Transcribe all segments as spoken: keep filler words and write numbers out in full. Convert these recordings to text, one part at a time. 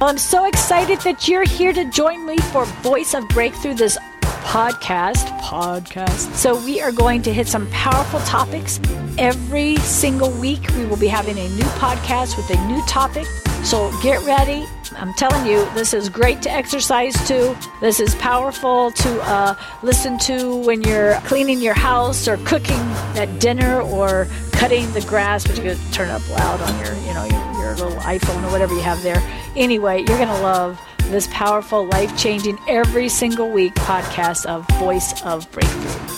Well, I'm so excited that you're here to join me for Voice of Breakthrough, this podcast. Podcast. So we are going to hit some powerful topics. Every single week, we will be having a new podcast with a new topic. So get ready. I'm telling you, this is great to exercise to. This is powerful to uh, listen to when you're cleaning your house or cooking at dinner or cutting the grass, but you could turn it up loud on your, you know, your, your little iPhone or whatever you have there. Anyway, you're going to love this powerful, life-changing, every single week podcast of Voice of Breakthrough.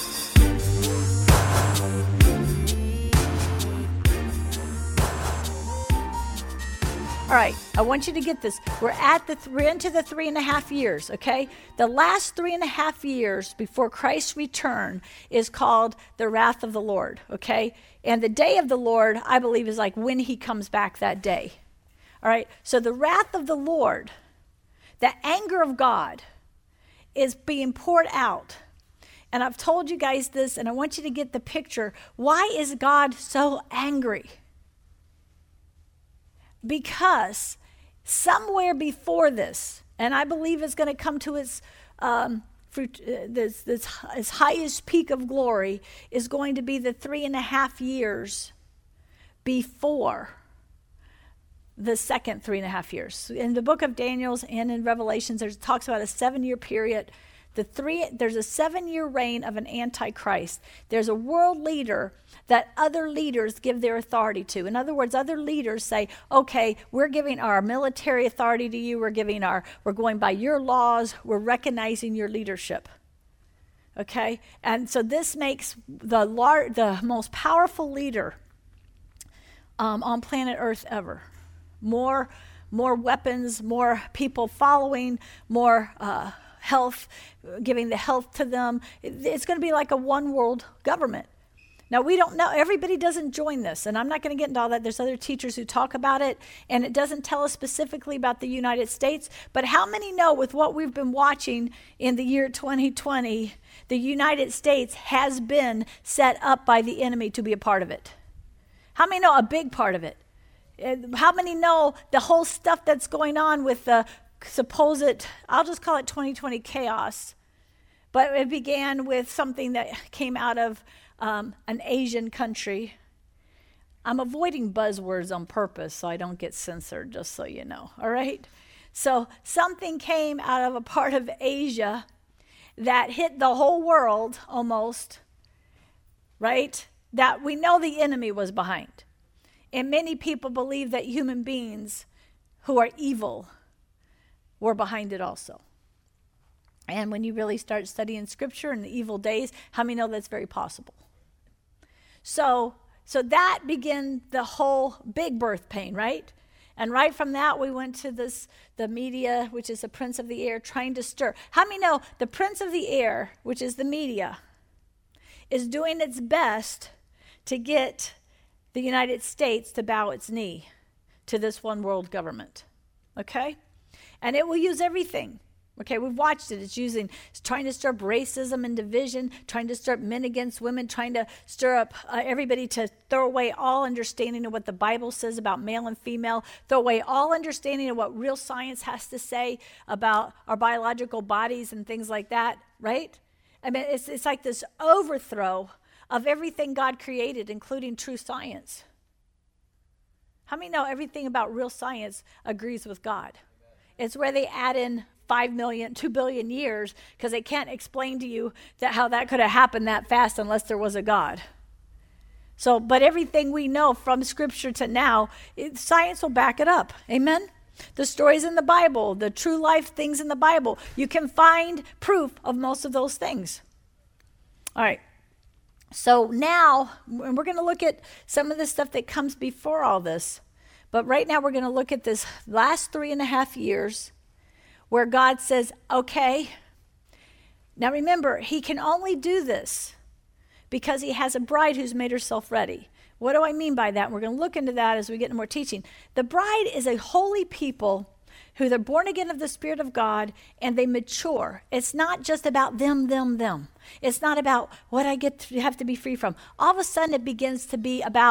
All right, I want you to get this. We're at the we're into the three and a half years, okay? The last three and a half years before Christ's return is called the wrath of the Lord, okay? And the day of the Lord, I believe, is like when he comes back that day. All right, so the wrath of the Lord, the anger of God, is being poured out. And I've told you guys this, and I want you to get the picture. Why is God so angry? Because somewhere before this, and I believe it's going to come to its um, fruit, uh, this, this its highest peak of glory, is going to be the three and a half years before the second three and a half years. In the book of Daniel and in Revelations, there's talks about a seven-year period. The three, there's a seven-year reign of an antichrist. There's a world leader that other leaders give their authority to. In other words, other leaders say, okay, we're giving our military authority to you. We're giving our, we're going by your laws. We're recognizing your leadership. Okay? And so this makes the lar- the most powerful leader um, on planet Earth ever. More, more weapons, more people following, more uh, health, giving the health to them. It's going to be like a one world government. Now, we don't know. Everybody doesn't join this, and I'm not going to get into all that. There's other teachers who talk about it, and it doesn't tell us specifically about the United States. But how many know, with what we've been watching in the year twenty twenty, the United States has been set up by the enemy to be a part of it? How many know a big part of it? How many know the whole stuff that's going on with the supposed, I'll just call it twenty twenty chaos, but it began with something that came out of um, an Asian country. I'm avoiding buzzwords on purpose so I don't get censored, just so you know, all right? So something came out of a part of Asia that hit the whole world almost, right? That we know the enemy was behind. And many people believe that human beings who are evil were behind it also. And when you really start studying scripture in the evil days, how many know that's very possible? So, so that began the whole big birth pain, right? And right from that, we went to this, the media, which is the prince of the air, trying to stir. How many know the prince of the air, which is the media, is doing its best to get the United States to bow its knee to this one world government, okay? And it will use everything. Okay, we've watched it. It's using, it's trying to stir up racism and division, trying to stir up men against women, trying to stir up uh, everybody to throw away all understanding of what the Bible says about male and female, throw away all understanding of what real science has to say about our biological bodies and things like that, right? I mean, it's it's like this overthrow of everything God created, including true science. How many know everything about real science agrees with God? It's where they add in five million, two billion years, because they can't explain to you that how that could have happened that fast unless there was a God. So, but everything we know from Scripture to now, it, science will back it up. Amen? The stories in the Bible, the true life things in the Bible, you can find proof of most of those things. All right. So now, we're going to look at some of the stuff that comes before all this. But right now, we're going to look at this last three and a half years where God says, okay. Now remember, he can only do this because he has a bride who's made herself ready. What do I mean by that? We're going to look into that as we get into more teaching. The bride is a holy people who they're born again of the Spirit of God and they mature. It's not just about them, them, them. It's not about what I get to have to be free from. All of a sudden it begins to be about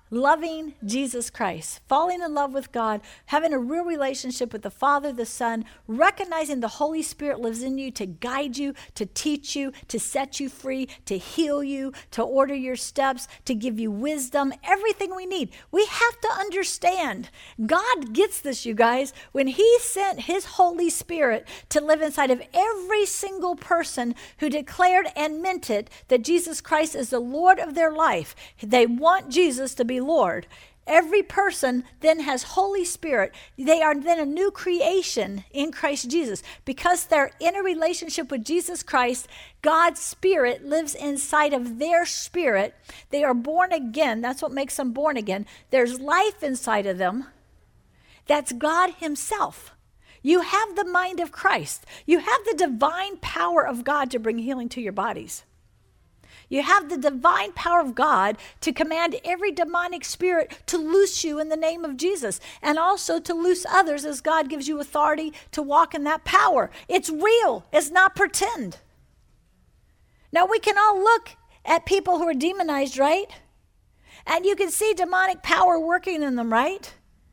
loving Jesus Christ, falling in love with God, having a real relationship with the Father, the Son, recognizing the Holy Spirit lives in you to guide you, to teach you, to set you free, to heal you, to order your steps, to give you wisdom, everything we need. We have to understand God gets this, you guys. When he sent his Holy Spirit to live inside of every single person who declared and meant it that Jesus Christ is the Lord of their life, they want Jesus to be Lord. Every person then has Holy Spirit. They are then a new creation in Christ Jesus. Because they're in a relationship with Jesus Christ, God's Spirit lives inside of their spirit. They are born again. That's what makes them born again. There's life inside of them. That's God himself. You have the mind of Christ. You have the divine power of God to bring healing to your bodies. You have the divine power of God to command every demonic spirit to loose you in the name of Jesus, and also to loose others as God gives you authority to walk in that power. It's real. It's not pretend. Now, we can all look at people who are demonized, right? And you can see demonic power working in them, right?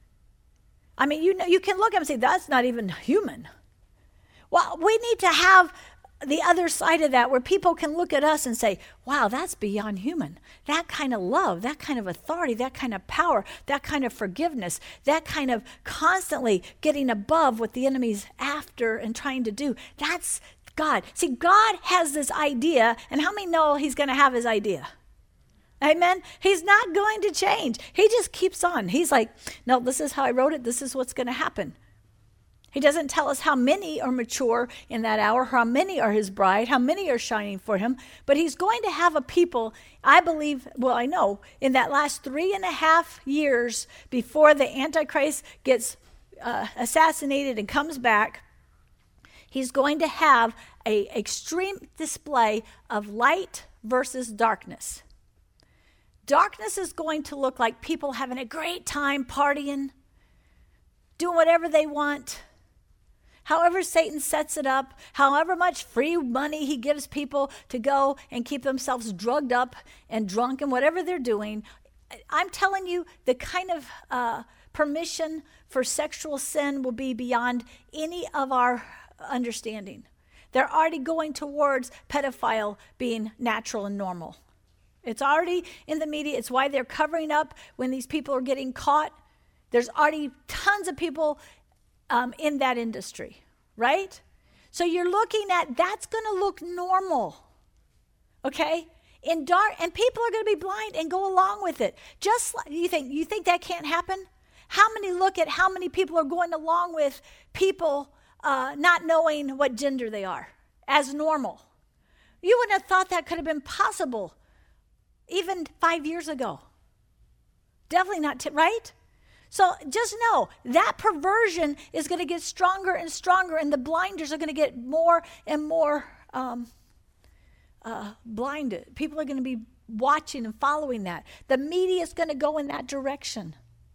I mean, you know, you can look at them and say, that's not even human. Well, we need to have the other side of that, where people can look at us and say, wow, that's beyond human. That kind of love, that kind of authority, that kind of power, that kind of forgiveness, that kind of constantly getting above what the enemy's after and trying to do. That's God. See, God has this idea, and how many know he's going to have his idea? Amen? He's not going to change. He just keeps on. He's like, no, this is how I wrote it. This is what's going to happen. He doesn't tell us how many are mature in that hour, how many are his bride, how many are shining for him. But he's going to have a people, I believe, well, I know, in that last three and a half years before the Antichrist gets uh, assassinated and comes back, he's going to have an extreme display of light versus darkness. Darkness is going to look like people having a great time partying, doing whatever they want. However Satan sets it up, however much free money he gives people to go and keep themselves drugged up and drunk and whatever they're doing, I'm telling you, the kind of uh, permission for sexual sin will be beyond any of our understanding. They're already going towards pedophile being natural and normal. It's already in the media. It's why they're covering up when these people are getting caught. There's already tons of people Um, in that industry, right? So you're looking at, that's going to look normal, okay? In dark, and people are going to be blind and go along with it. Just like, you think, you think that can't happen? How many look at how many people are going along with people uh, not knowing what gender they are as normal? You wouldn't have thought that could have been possible even five years ago. Definitely not, t- right? So just know that perversion is going to get stronger and stronger, and the blinders are going to get more and more um, uh, blinded. People are going to be watching and following that. The media is going to go in that direction.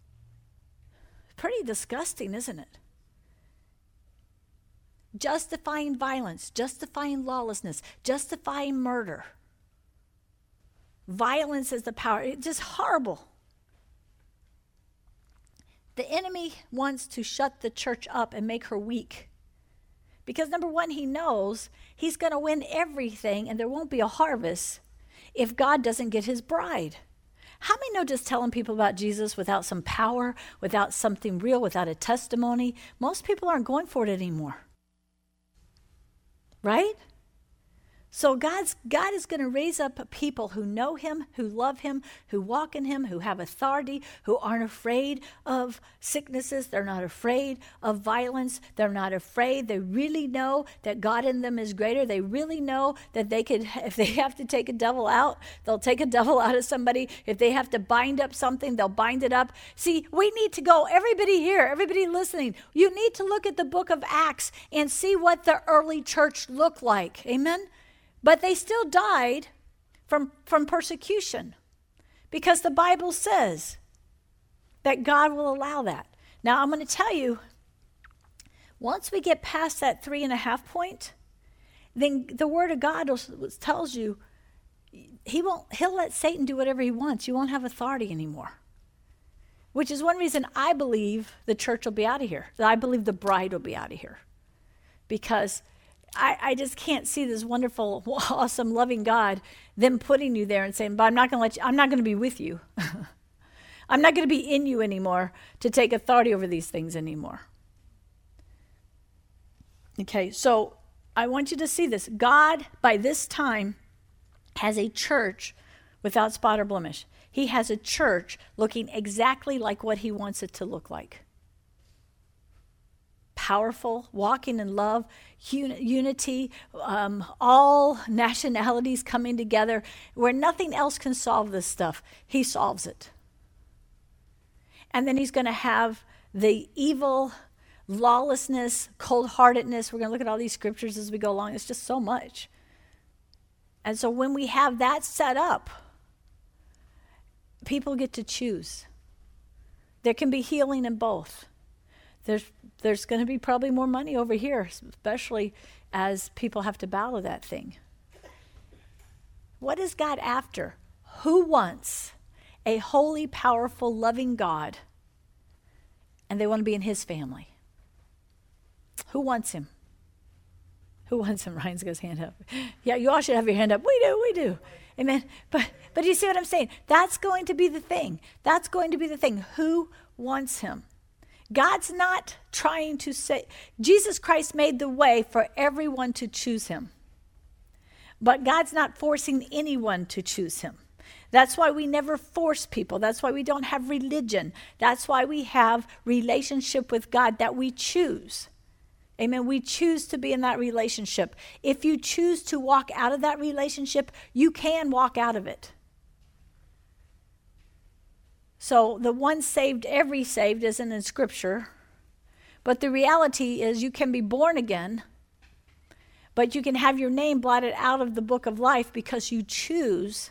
Pretty disgusting, isn't it? Justifying violence, justifying lawlessness, justifying murder. Violence is the power. It's just horrible. The enemy wants to shut the church up and make her weak. Because number one, he knows he's going to win everything and there won't be a harvest if God doesn't get his bride. How many know just telling people about Jesus without some power, without something real, without a testimony? Most people aren't going for it anymore. Right? So God's, God is going to raise up people who know him, who love him, who walk in him, who have authority, who aren't afraid of sicknesses. They're not afraid of violence. They're not afraid. They really know that God in them is greater. They really know that they could, if they have to take a devil out, they'll take a devil out of somebody. If they have to bind up something, they'll bind it up. See, we need to go, everybody here, everybody listening, you need to look at the book of Acts and see what the early church looked like. Amen? But they still died from, from persecution because the Bible says that God will allow that. Now, I'm going to tell you, once we get past that three and a half point, then the Word of God tells you he won't, he'll let Satan do whatever he wants. You won't have authority anymore. which is one reason I believe the church will be out of here. I believe the bride will be out of here. Because I, I just can't see this wonderful, awesome, loving God, them putting you there and saying, but I'm not going to let you, I'm not going to be with you. I'm not going to be in you anymore to take authority over these things anymore. Okay, so I want you to see this. God, by this time, has a church without spot or blemish. He has a church looking exactly like what he wants it to look like. Powerful, walking in love, un- unity, um, all nationalities coming together, where nothing else can solve this stuff. He solves it. And then he's going to have the evil, lawlessness, cold-heartedness. We're going to look at all these scriptures as we go along. It's just so much. And so when we have that set up, people get to choose. There can be healing in both. There's there's going to be probably more money over here, especially as people have to battle that thing. What is God after? Who wants a holy, powerful, loving God, and they want to be in his family? Who wants him? Who wants him? Ryan's got his hand up. Yeah, you all should have your hand up. We do, we do. Amen. But but you see what I'm saying? That's going to be the thing. That's going to be the thing. Who wants him? God's not trying to say, Jesus Christ made the way for everyone to choose him. But God's not forcing anyone to choose him. That's why we never force people. That's why we don't have religion. That's why we have relationship with God that we choose. Amen. We choose to be in that relationship. If you choose to walk out of that relationship, you can walk out of it. So the one saved, every saved isn't in Scripture. But the reality is you can be born again, but you can have your name blotted out of the book of life because you choose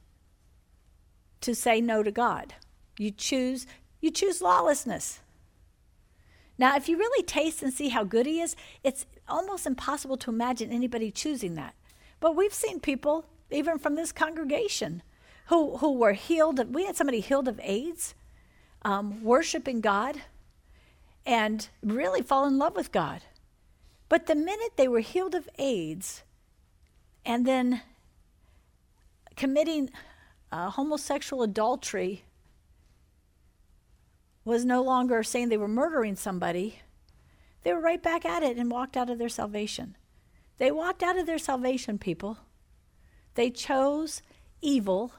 to say no to God. You choose, you choose lawlessness. Now, if you really taste and see how good he is, it's almost impossible to imagine anybody choosing that. But we've seen people, even from this congregation, who, who were healed. Of, we had somebody healed of AIDS, um, worshiping God, and really fall in love with God. But the minute they were healed of AIDS and then committing uh, homosexual adultery, was no longer saying they were murdering somebody, they were right back at it and walked out of their salvation. They walked out of their salvation, people. They chose evil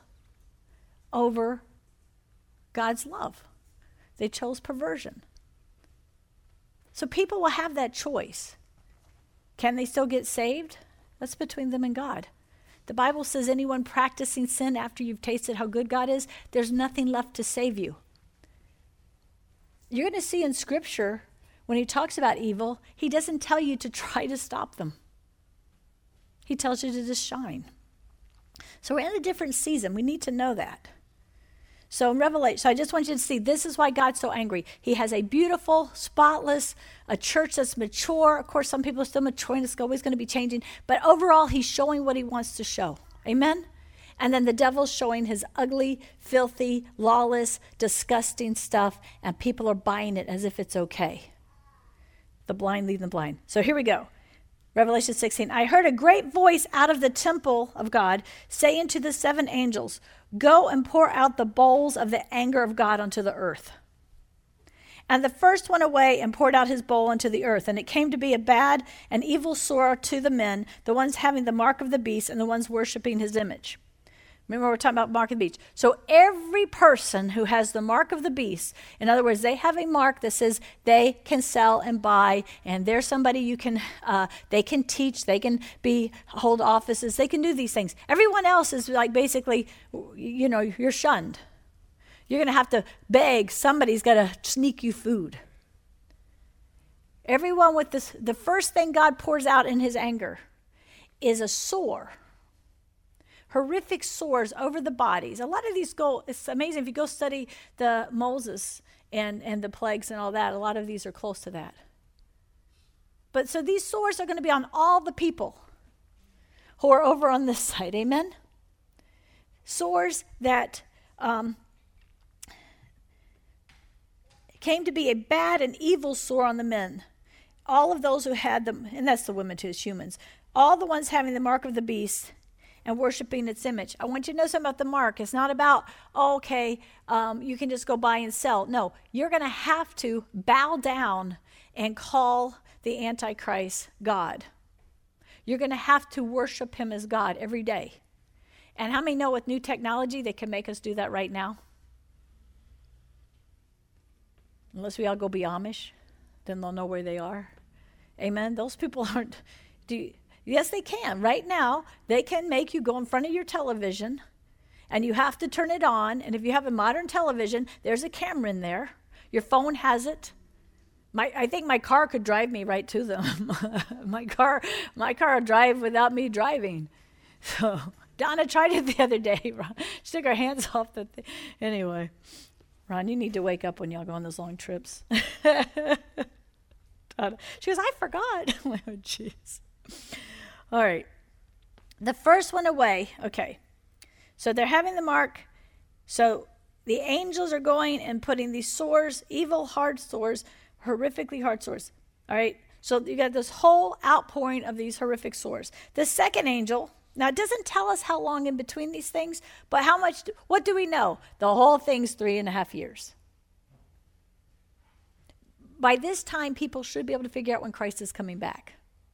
over God's love. They chose perversion. So people will have that choice. Can they still get saved? That's between them and God. The Bible says anyone practicing sin after you've tasted how good God is, there's nothing left to save you. You're going to see in Scripture, when he talks about evil, he doesn't tell you to try to stop them. He tells you to just shine. So we're in a different season. We need to know that. So in Revelation, so I just want you to see, this is why God's so angry. He has a beautiful, spotless, a church that's mature. Of course, some people are still maturing. It's always going to be changing. But overall, he's showing what he wants to show. Amen? And then the devil's showing his ugly, filthy, lawless, disgusting stuff, and people are buying it as if it's okay. The blind lead the blind. So here we go. Revelation sixteen. I heard a great voice out of the temple of God saying to the seven angels, go and pour out the bowls of the anger of God onto the earth. And the first went away and poured out his bowl into the earth. And it came to be a bad and evil sore to the men, the ones having the mark of the beast and the ones worshiping his image. Remember, we're talking about mark of the beast. So every person who has the mark of the beast, in other words, they have a mark that says they can sell and buy, and they're somebody you can, uh, they can teach, they can be hold offices, they can do these things. Everyone else is like basically, you know, you're shunned. You're going to have to beg. Somebody's got to sneak you food. Everyone with this, the first thing God pours out in his anger is a sore. Horrific sores over the bodies. A lot of these go, it's amazing if you go study the Moses and, and the plagues and all that, a lot of these are close to that. But so these sores are going to be on all the people who are over on this side, amen? Sores that um, came to be a bad and evil sore on the men. All of those who had them, and that's the women too, as humans, all the ones having the mark of the beast and worshiping its image. I want you to know something about the mark. It's not about, oh, okay, um, you can just go buy and sell. No, you're going to have to bow down and call the Antichrist God. You're going to have to worship him as God every day. And how many know with new technology they can make us do that right now? Unless we all go be Amish, then they'll know where they are. Amen. Those people aren't, do you, yes, they can. Right now, they can make you go in front of your television, and you have to turn it on. And if you have a modern television, there's a camera in there. Your phone has it. My, I think my car could drive me right to them. my car, my car will drive without me driving. So Donna tried it the other day. Ron, she took her hands off the thing. Anyway, Ron, you need to wake up when y'all go on those long trips. She goes, I forgot. Oh, jeez. All right. The first one away. Okay. So they're having the mark. So the angels are going and putting these sores, evil, hard sores, horrifically hard sores. All right. So you got this whole outpouring of these horrific sores. The second angel, now it doesn't tell us how long in between these things, but how much, do, what do we know? The whole thing's three and a half years. By this time, people should be able to figure out when Christ is coming back.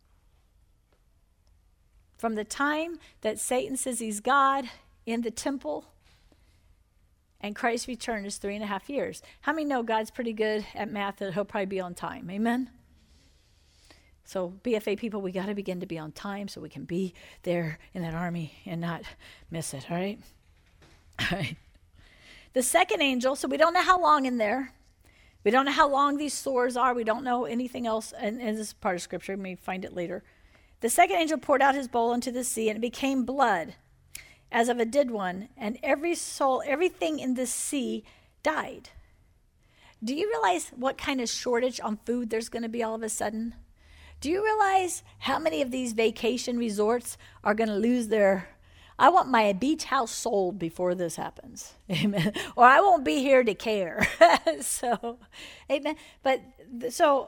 From the time that Satan says he's God in the temple and Christ's return is three and a half years. How many know God's pretty good at math that he'll probably be on time? Amen? So B F A people, we got to begin to be on time so we can be there in that army and not miss it, all right? All right. The second angel, so we don't know how long in there. We don't know how long these sores are. We don't know anything else. And, and this is part of Scripture. We may find it later. The second angel poured out his bowl into the sea, and it became blood, as of a dead one. And every soul, everything in the sea died. Do you realize what kind of shortage on food there's going to be all of a sudden? Do you realize how many of these vacation resorts are going to lose their... I want my beach house sold before this happens. Amen. Or I won't be here to care. So, amen. But so,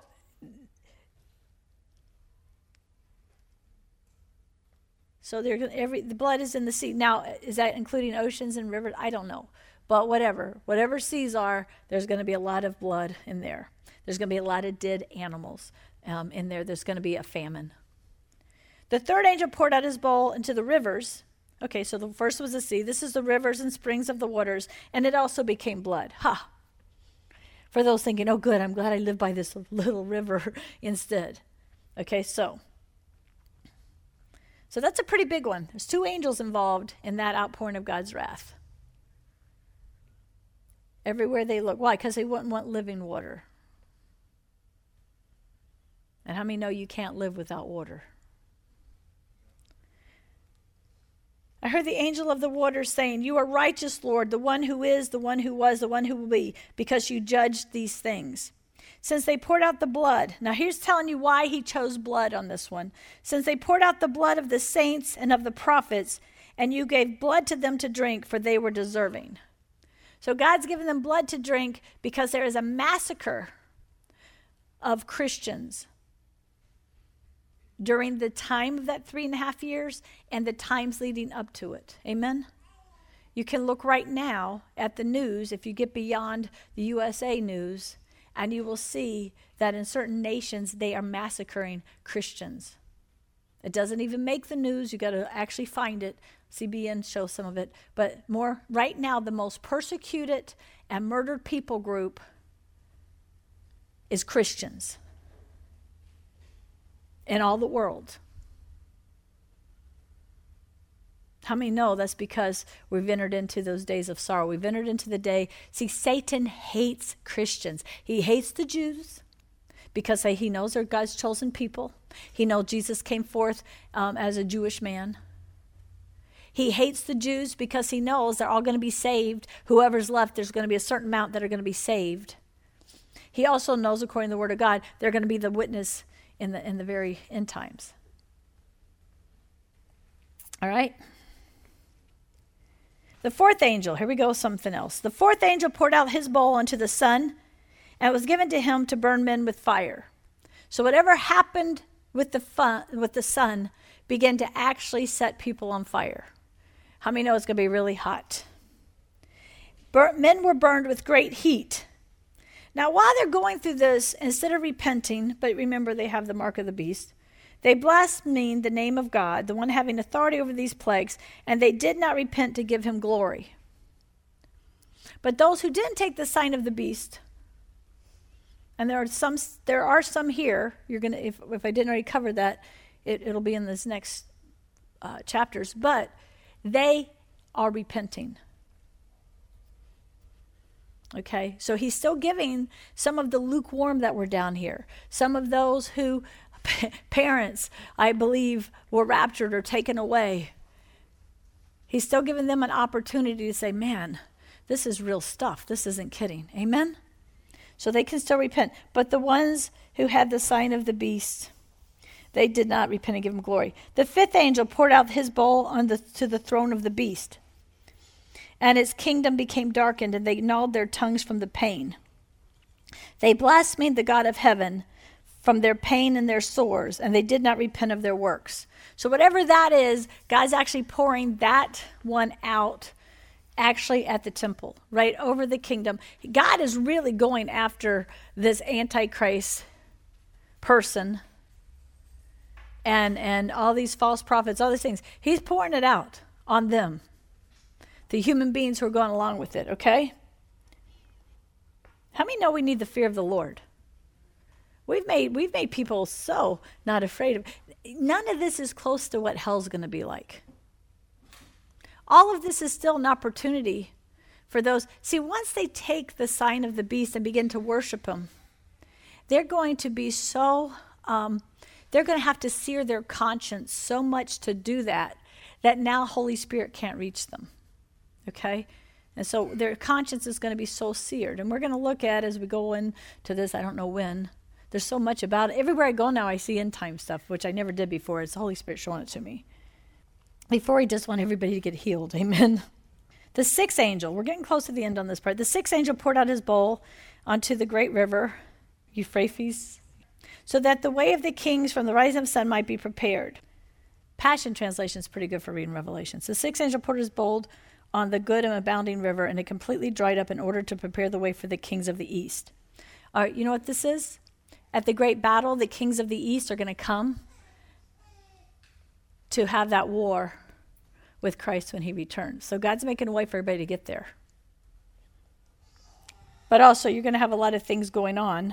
so they're gonna, every the blood is in the sea. Now, is that including oceans and rivers? I don't know. But whatever, whatever seas are, there's going to be a lot of blood in there. There's going to be a lot of dead animals um, in there. There's going to be a famine. The third angel poured out his bowl into the rivers. Okay, so the first was the sea. This is the rivers and springs of the waters, and it also became blood. Ha! For those thinking, oh, good, I'm glad I live by this little river instead. Okay, so. So that's a pretty big one. There's two angels involved in that outpouring of God's wrath. Everywhere they look. Why? Because they wouldn't want living water. And how many know you can't live without water? I heard the angel of the waters saying, you are righteous, Lord, the one who is, the one who was, the one who will be, because you judged these things. Since they poured out the blood. Now here's telling you why he chose blood on this one. Since they poured out the blood of the saints and of the prophets, and you gave blood to them to drink, for they were deserving. So God's given them blood to drink because there is a massacre of Christians during the time of that three and a half years and the times leading up to it. Amen? You can look right now at the news, if you get beyond the U S A news, and you will see that in certain nations they are massacring Christians. It doesn't even make the news. You got to actually find it. C B N shows some of it. But more right now, the most persecuted and murdered people group is Christians in all the world. How many know that's because we've entered into those days of sorrow? We've entered into the day. See, Satan hates Christians. He hates the Jews because he knows they're God's chosen people. He knows Jesus came forth um, as a Jewish man. He hates the Jews because he knows they're all going to be saved. Whoever's left, there's going to be a certain amount that are going to be saved. He also knows, according to the Word of God, they're going to be the witness in the in the very end times. All right. The fourth angel, here we go, something else. The fourth angel poured out his bowl unto the sun, and it was given to him to burn men with fire. So whatever happened with the fun, with the sun began to actually set people on fire. How many know it's going to be really hot? Bur- men were burned with great heat. Now, while they're going through this, instead of repenting, but remember they have the mark of the beast, they blasphemed the name of God, the one having authority over these plagues, and they did not repent to give him glory. But those who didn't take the sign of the beast, and there are some, there are some here. You're gonna, if if I didn't already cover that, it, it'll be in this next uh, chapters. But they are repenting. Okay, so he's still giving some of the lukewarm that were down here. Some of those who p- parents, I believe, were raptured or taken away. He's still giving them an opportunity to say, "Man, this is real stuff. This isn't kidding." Amen. So they can still repent. But the ones who had the sign of the beast, they did not repent and give him glory. The fifth angel poured out his bowl on the, to the throne of the beast, and its kingdom became darkened, and they gnawed their tongues from the pain. They blasphemed the God of heaven from their pain and their sores, and they did not repent of their works. So whatever that is, God's actually pouring that one out actually at the temple, right over the kingdom. God is really going after this Antichrist person and and all these false prophets, all these things. He's pouring it out on them, the human beings who are going along with it, okay? How many know we need the fear of the Lord? We've made we've made people so not afraid of. None of this is close to what hell's going to be like. All of this is still an opportunity for those. See, once they take the sign of the beast and begin to worship him, they're going to be so, um, they're going to have to sear their conscience so much to do that, that now Holy Spirit can't reach them, okay? And so their conscience is going to be so seared. And we're going to look at, as we go into this, I don't know when, there's so much about it. Everywhere I go now, I see end time stuff, which I never did before. It's the Holy Spirit showing it to me. Before he just want everybody to get healed. Amen. The sixth angel, we're getting close to the end on this part. The sixth angel poured out his bowl onto the great river, Euphrates, so that the way of the kings from the rising of the sun might be prepared. Passion Translation is pretty good for reading Revelations. The sixth angel poured his bowl on the good and abounding river, and it completely dried up in order to prepare the way for the kings of the east. All right, you know what this is? At the great battle, the kings of the east are going to come to have that war with Christ when he returns. So God's making a way for everybody to get there. But also, you're going to have a lot of things going on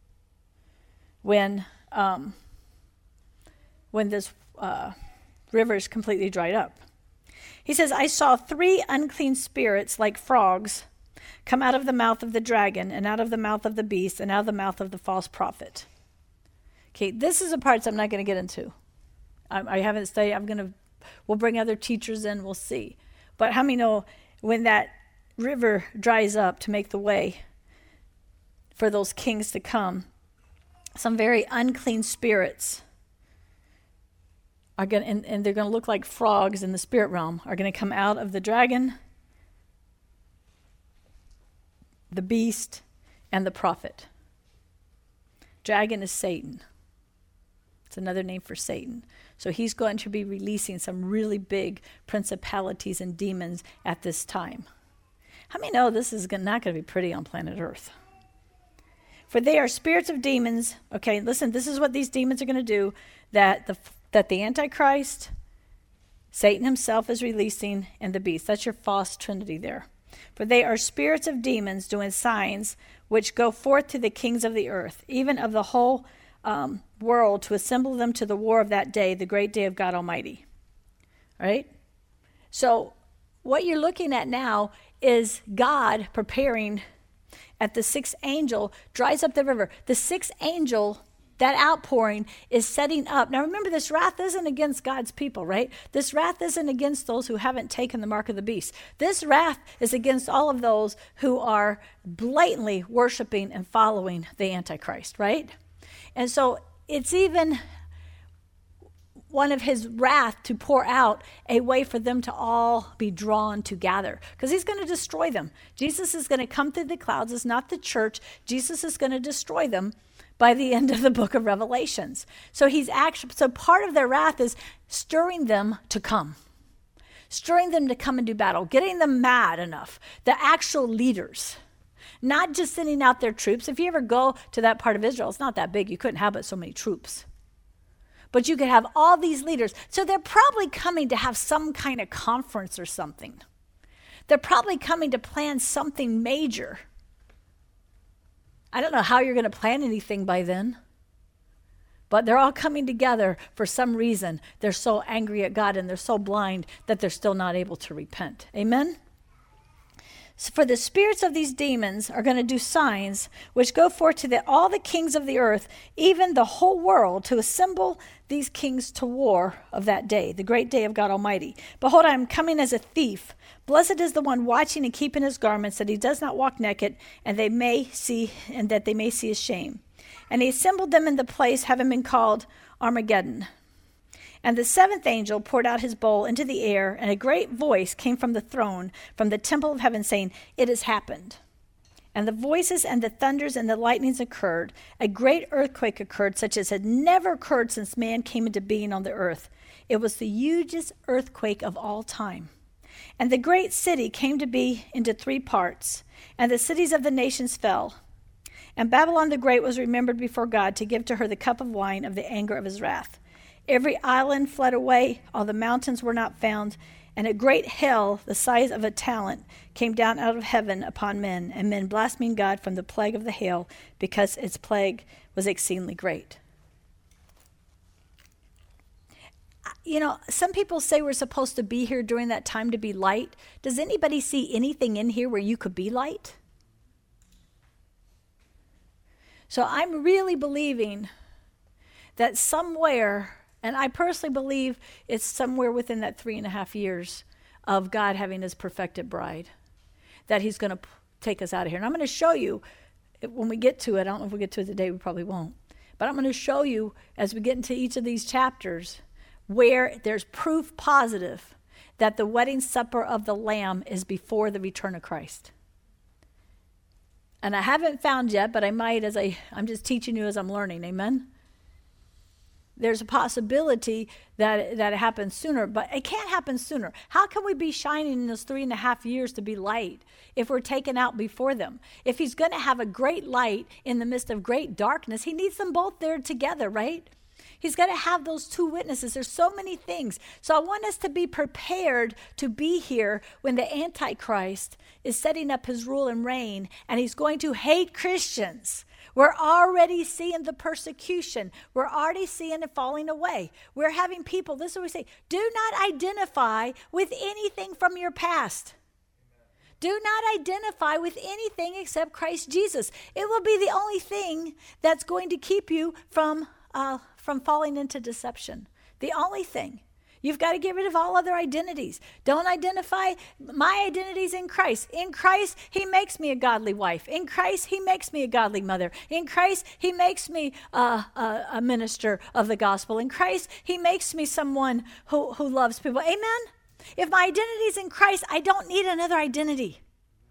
when um, when this uh, river is completely dried up. He says, I saw three unclean spirits like frogs come out of the mouth of the dragon and out of the mouth of the beast and out of the mouth of the false prophet. Okay, this is the parts I'm not going to get into. I, I haven't studied. I'm going to, we'll bring other teachers in. We'll see. But how many know when that river dries up to make the way for those kings to come, some very unclean spirits are going, and, and they're going to look like frogs in the spirit realm, are going to come out of the dragon, the beast, and the prophet. Dragon is Satan. It's another name for Satan. So he's going to be releasing some really big principalities and demons at this time. How many know this is not going to be pretty on planet Earth? For they are spirits of demons. Okay, listen, this is what these demons are going to do, that the that the Antichrist, Satan himself is releasing, and the beast. That's your false trinity there. For they are spirits of demons doing signs which go forth to the kings of the earth, even of the whole um, world, to assemble them to the war of that day, the great day of God Almighty. Right? So what you're looking at now is God preparing at the sixth angel, dries up the river. The sixth angel, that outpouring, is setting up. Now remember, this wrath isn't against God's people, right? This wrath isn't against those who haven't taken the mark of the beast. This wrath is against all of those who are blatantly worshiping and following the Antichrist, right? And so it's even, one of his wrath to pour out a way for them to all be drawn together, because he's going to destroy them. Jesus is going to come through the clouds. It's not the church. Jesus is going to destroy them by the end of the book of Revelations. So he's actually, so part of their wrath is stirring them to come, stirring them to come and do battle, getting them mad enough, the actual leaders, not just sending out their troops. If you ever go to that part of Israel, it's not that big. You couldn't have but so many troops. But you could have all these leaders. So they're probably coming to have some kind of conference or something. They're probably coming to plan something major. I don't know how you're going to plan anything by then. But they're all coming together for some reason. They're so angry at God and they're so blind that they're still not able to repent. Amen? So for the spirits of these demons are going to do signs which go forth to the, all the kings of the earth, even the whole world, to assemble these kings to war of that day, the great day of God Almighty. Behold, I am coming as a thief. Blessed is the one watching and keeping his garments, that he does not walk naked, and they may see, and that they may see his shame. And he assembled them in the place having been called Armageddon. And the seventh angel poured out his bowl into the air, and a great voice came from the throne, from the temple of heaven, saying, It has happened. And the voices and the thunders and the lightnings occurred. A great earthquake occurred, such as had never occurred since man came into being on the earth. It was the hugest earthquake of all time. And the great city came to be into three parts, and the cities of the nations fell. And Babylon the Great was remembered before God to give to her the cup of wine of the anger of his wrath. Every island fled away, all the mountains were not found, and a great hail, the size of a talent, came down out of heaven upon men, and men blasphemed God from the plague of the hail, because its plague was exceedingly great. You know, some people say we're supposed to be here during that time to be light. Does anybody see anything in here where you could be light? So I'm really believing that somewhere, and I personally believe it's somewhere within that three and a half years of God having his perfected bride, that he's going to p- take us out of here. And I'm going to show you, when we get to it, I don't know if we get to it today, we probably won't, but I'm going to show you as we get into each of these chapters where there's proof positive that the wedding supper of the Lamb is before the return of Christ. And I haven't found yet, but I might as I, I'm just teaching you as I'm learning, amen? There's a possibility that, that it happens sooner, but it can't happen sooner. How can we be shining in those three and a half years to be light if we're taken out before them? If he's going to have a great light in the midst of great darkness, he needs them both there together, right? He's got to have those two witnesses. There's so many things. So I want us to be prepared to be here when the Antichrist is setting up his rule and reign, and he's going to hate Christians. We're already seeing the persecution. We're already seeing it falling away. We're having people, this is what we say, do not identify with anything from your past. Do not identify with anything except Christ Jesus. It will be the only thing that's going to keep you from uh, from falling into deception. The only thing. You've got to get rid of all other identities. Don't identify, my identity's in Christ. In Christ, he makes me a godly wife. In Christ, he makes me a godly mother. In Christ, he makes me uh, a, a minister of the gospel. In Christ, he makes me someone who, who loves people. Amen? If my identity's in Christ, I don't need another identity.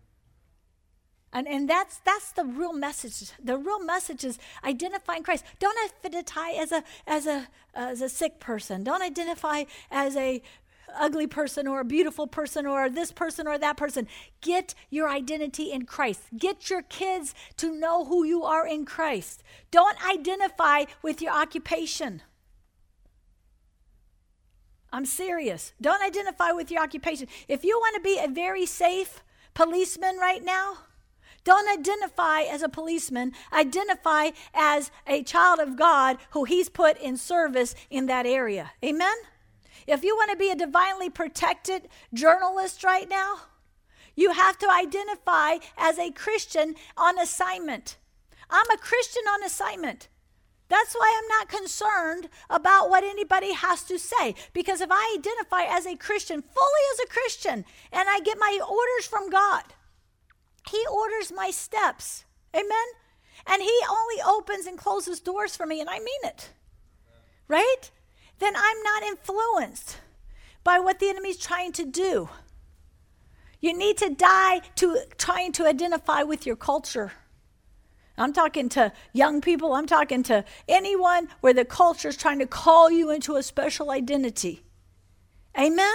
And and that's that's the real message. The real message is identifying Christ. Don't identify as a as a as a sick person. Don't identify as a ugly person or a beautiful person or this person or that person. Get your identity in Christ. Get your kids to know who you are in Christ. Don't identify with your occupation. I'm serious. Don't identify with your occupation. If you want to be a very safe policeman right now, don't identify as a policeman. Identify as a child of God who he's put in service in that area. Amen? If you want to be a divinely protected journalist right now, you have to identify as a Christian on assignment. I'm a Christian on assignment. That's why I'm not concerned about what anybody has to say. Because if I identify as a Christian, fully as a Christian, and I get my orders from God, he orders my steps. Amen? And he only opens and closes doors for me, and I mean it. Right? then I'm not influenced by what the enemy's trying to do. You need to die to trying to identify with your culture. I'm talking to young people. I'm talking to anyone where the culture is trying to call you into a special identity. Amen?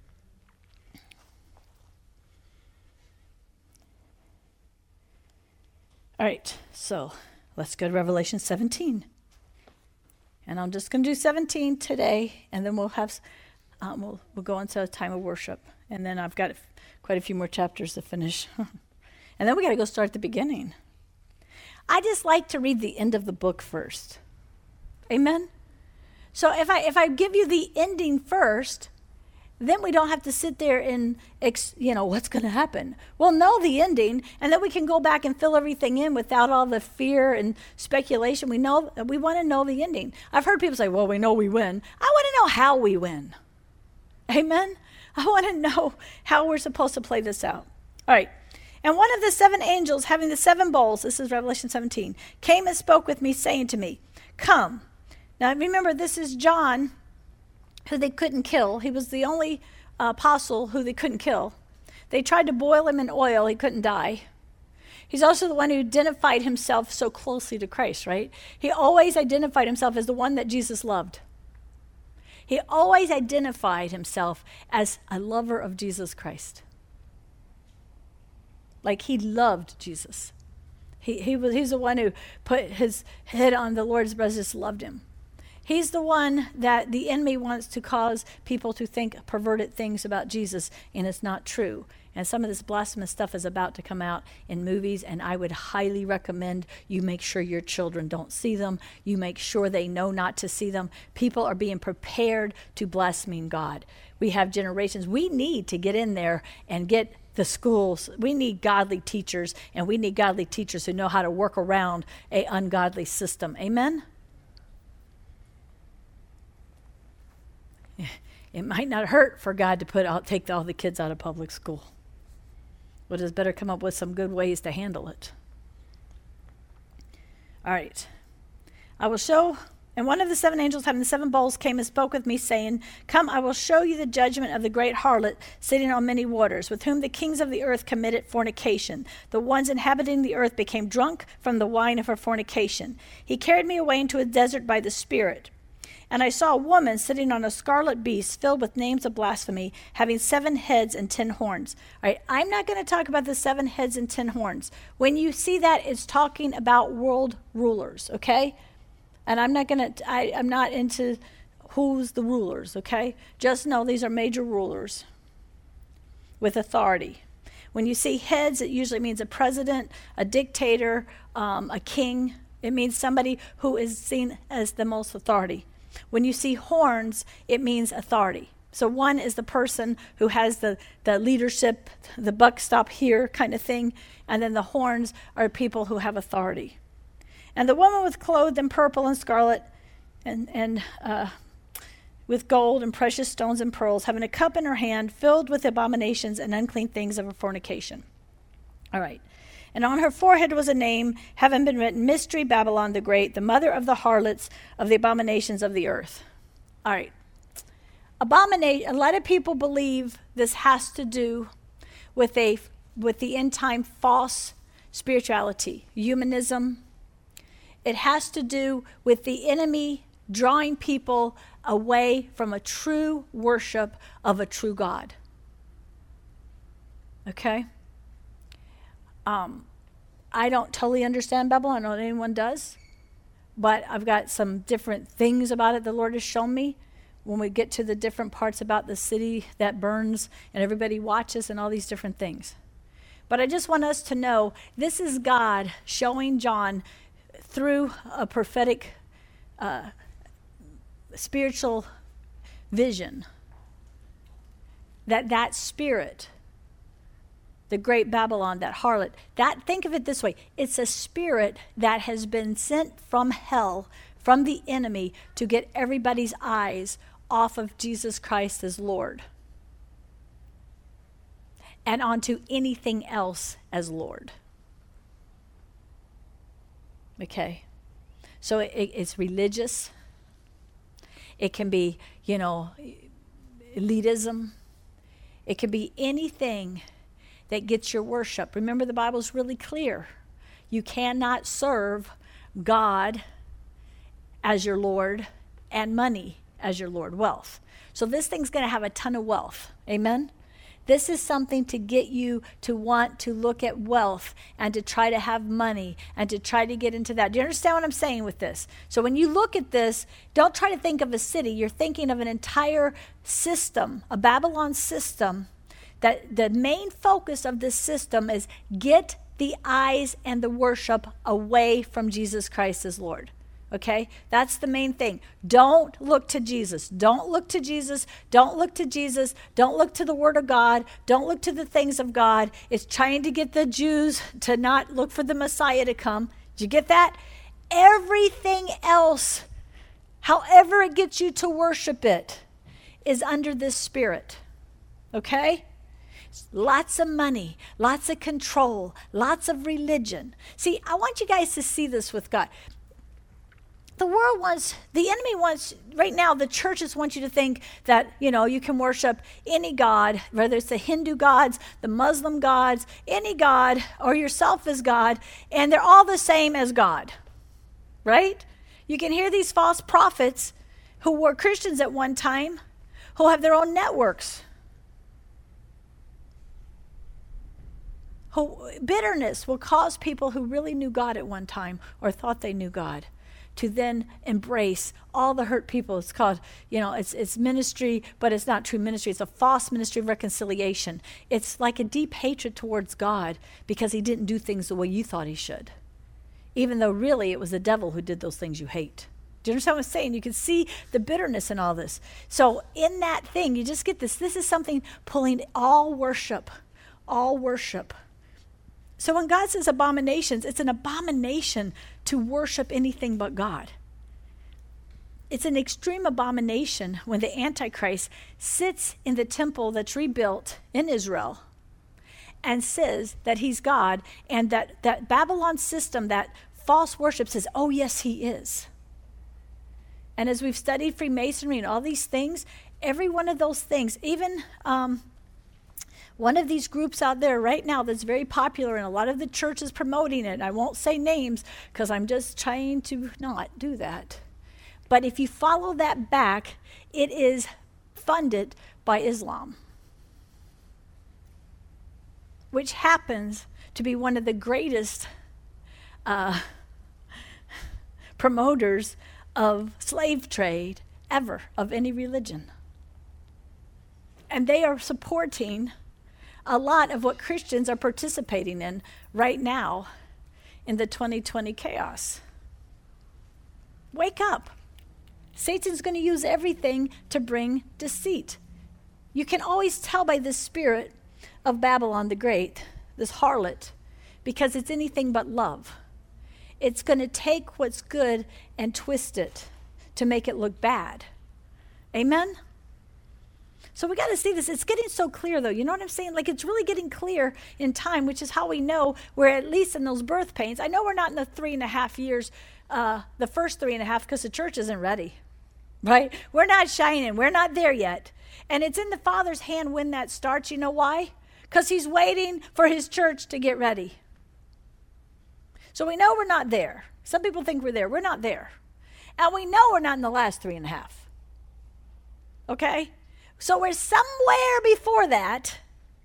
All right, so let's go to Revelation seventeen. And I'm just going to do seventeen today, and then we'll have, um, we'll, we'll go into a time of worship. And then I've got quite a few more chapters to finish. And then we got to go start at the beginning. I just like to read the end of the book first. Amen? So if I if I give you the ending first, then we don't have to sit there and, ex, you know, what's going to happen? We'll know the ending, and then we can go back and fill everything in without all the fear and speculation. We know we want to know the ending. I've heard people say, well, we know we win. I want to know how we win. Amen? I want to know how we're supposed to play this out. All right. And one of the seven angels having the seven bowls, this is Revelation seventeen, came and spoke with me, saying to me, come. Now remember, this is John, who they couldn't kill. He was the only uh, apostle who they couldn't kill. They tried to boil him in oil. He couldn't die. He's also the one who identified himself so closely to Christ, right? He always identified himself as the one that Jesus loved. He always identified himself as a lover of Jesus Christ. Like he loved Jesus. He, he was, he's the one who put his head on the Lord's breast, just loved him. He's the one that the enemy wants to cause people to think perverted things about Jesus, and it's not true. And some of this blasphemous stuff is about to come out in movies, and I would highly recommend you make sure your children don't see them. You make sure they know not to see them. People are being prepared to blaspheme God. We have generations. We need to get in there and get the schools. We need godly teachers, and we need godly teachers who know how to work around an ungodly system. Amen? It might not hurt for God to put out, take all the kids out of public school. But it's better come up with some good ways to handle it. All right. I will show, and one of the seven angels having the seven bowls came and spoke with me, saying, come, I will show you the judgment of the great harlot sitting on many waters, with whom the kings of the earth committed fornication. The ones inhabiting the earth became drunk from the wine of her fornication. He carried me away into a desert by the Spirit. And I saw a woman sitting on a scarlet beast filled with names of blasphemy, having seven heads and ten horns. All right, I'm not going to talk about the seven heads and ten horns. When you see that, it's talking about world rulers, okay? And I'm not going to, I'm not into who's the rulers, okay? Just know these are major rulers with authority. When you see heads, it usually means a president, a dictator, um, a king. It means somebody who is seen as the most authority. When you see horns, it means authority. So one is the person who has the, the leadership, the buck stop here kind of thing. And then the horns are people who have authority. And the woman was clothed in purple and scarlet and, and uh, with gold and precious stones and pearls, having a cup in her hand filled with abominations and unclean things of her fornication. All right. And on her forehead was a name, having been written, Mystery Babylon the Great, the mother of the harlots of the abominations of the earth. All right. Abomination. A lot of people believe this has to do with a with the end time false spirituality, humanism. It has to do with the enemy drawing people away from a true worship of a true God. Okay? Um, I don't totally understand Babylon. I don't know if anyone does. But I've got some different things about it the Lord has shown me. When we get to the different parts about the city that burns and everybody watches and all these different things. But I just want us to know this is God showing John through a prophetic uh, spiritual vision that that spirit, the great Babylon, that harlot, that, think of it this way, it's a spirit that has been sent from hell, from the enemy, to get everybody's eyes off of Jesus Christ as Lord and onto anything else as Lord. Okay, so it, it's religious. It can be, you know, elitism. It can be anything that gets your worship. Remember, the Bible's really clear. You cannot serve God as your Lord and money as your Lord, wealth. So this thing's going to have a ton of wealth. Amen? This is something to get you to want to look at wealth and to try to have money and to try to get into that. Do you understand what I'm saying with this? So when you look at this, don't try to think of a city. You're thinking of an entire system, a Babylon system, that the main focus of this system is get the eyes and the worship away from Jesus Christ as Lord. Okay? That's the main thing. Don't look to Jesus. Don't look to Jesus. Don't look to Jesus. Don't look to the Word of God. Don't look to the things of God. It's trying to get the Jews to not look for the Messiah to come. Did you get that? Everything else, however it gets you to worship it, is under this spirit. Okay? Lots of money, lots of control, lots of religion. See, I want you guys to see this with God. The world wants, the enemy wants, right now, the churches want you to think that, you know, you can worship any God, whether it's the Hindu gods, the Muslim gods, any God, or yourself as God, and they're all the same as God, right? You can hear these false prophets who were Christians at one time, who have their own networks. Who, bitterness will cause people who really knew God at one time or thought they knew God to then embrace all the hurt people. It's called, you know, it's it's ministry, but it's not true ministry. It's a false ministry of reconciliation. It's like a deep hatred towards God because he didn't do things the way you thought he should, even though really it was the devil who did those things you hate. Do you understand what I'm saying? You can see the bitterness in all this. So in that thing, you just get this. This is something pulling all worship, all worship. So when God says abominations, it's an abomination to worship anything but God. It's an extreme abomination when the Antichrist sits in the temple that's rebuilt in Israel and says that he's God, and that, that Babylon system, that false worship, says, oh, yes, he is. And as we've studied Freemasonry and all these things, every one of those things, even... Um, One of these groups out there right now that's very popular, and a lot of the churches promoting it, and I won't say names because I'm just trying to not do that. But if you follow that back, it is funded by Islam, which happens to be one of the greatest uh, promoters of slave trade ever, of any religion. And they are supporting a lot of what Christians are participating in right now in the twenty twenty chaos. Wake up. Satan's going to use everything to bring deceit. You can always tell by the spirit of Babylon the Great, this harlot, because it's anything but love. It's going to take what's good and twist it to make it look bad. Amen? So we got to see this. It's getting so clear, though. You know what I'm saying? Like, it's really getting clear in time, which is how we know we're at least in those birth pains. I know we're not in the three and a half years, uh, the first three and a half, because the church isn't ready, right? We're not shining. We're not there yet. And it's in the Father's hand when that starts. You know why? Because he's waiting for his church to get ready. So we know we're not there. Some people think we're there. We're not there. And we know we're not in the last three and a half. Okay? So we're somewhere before that.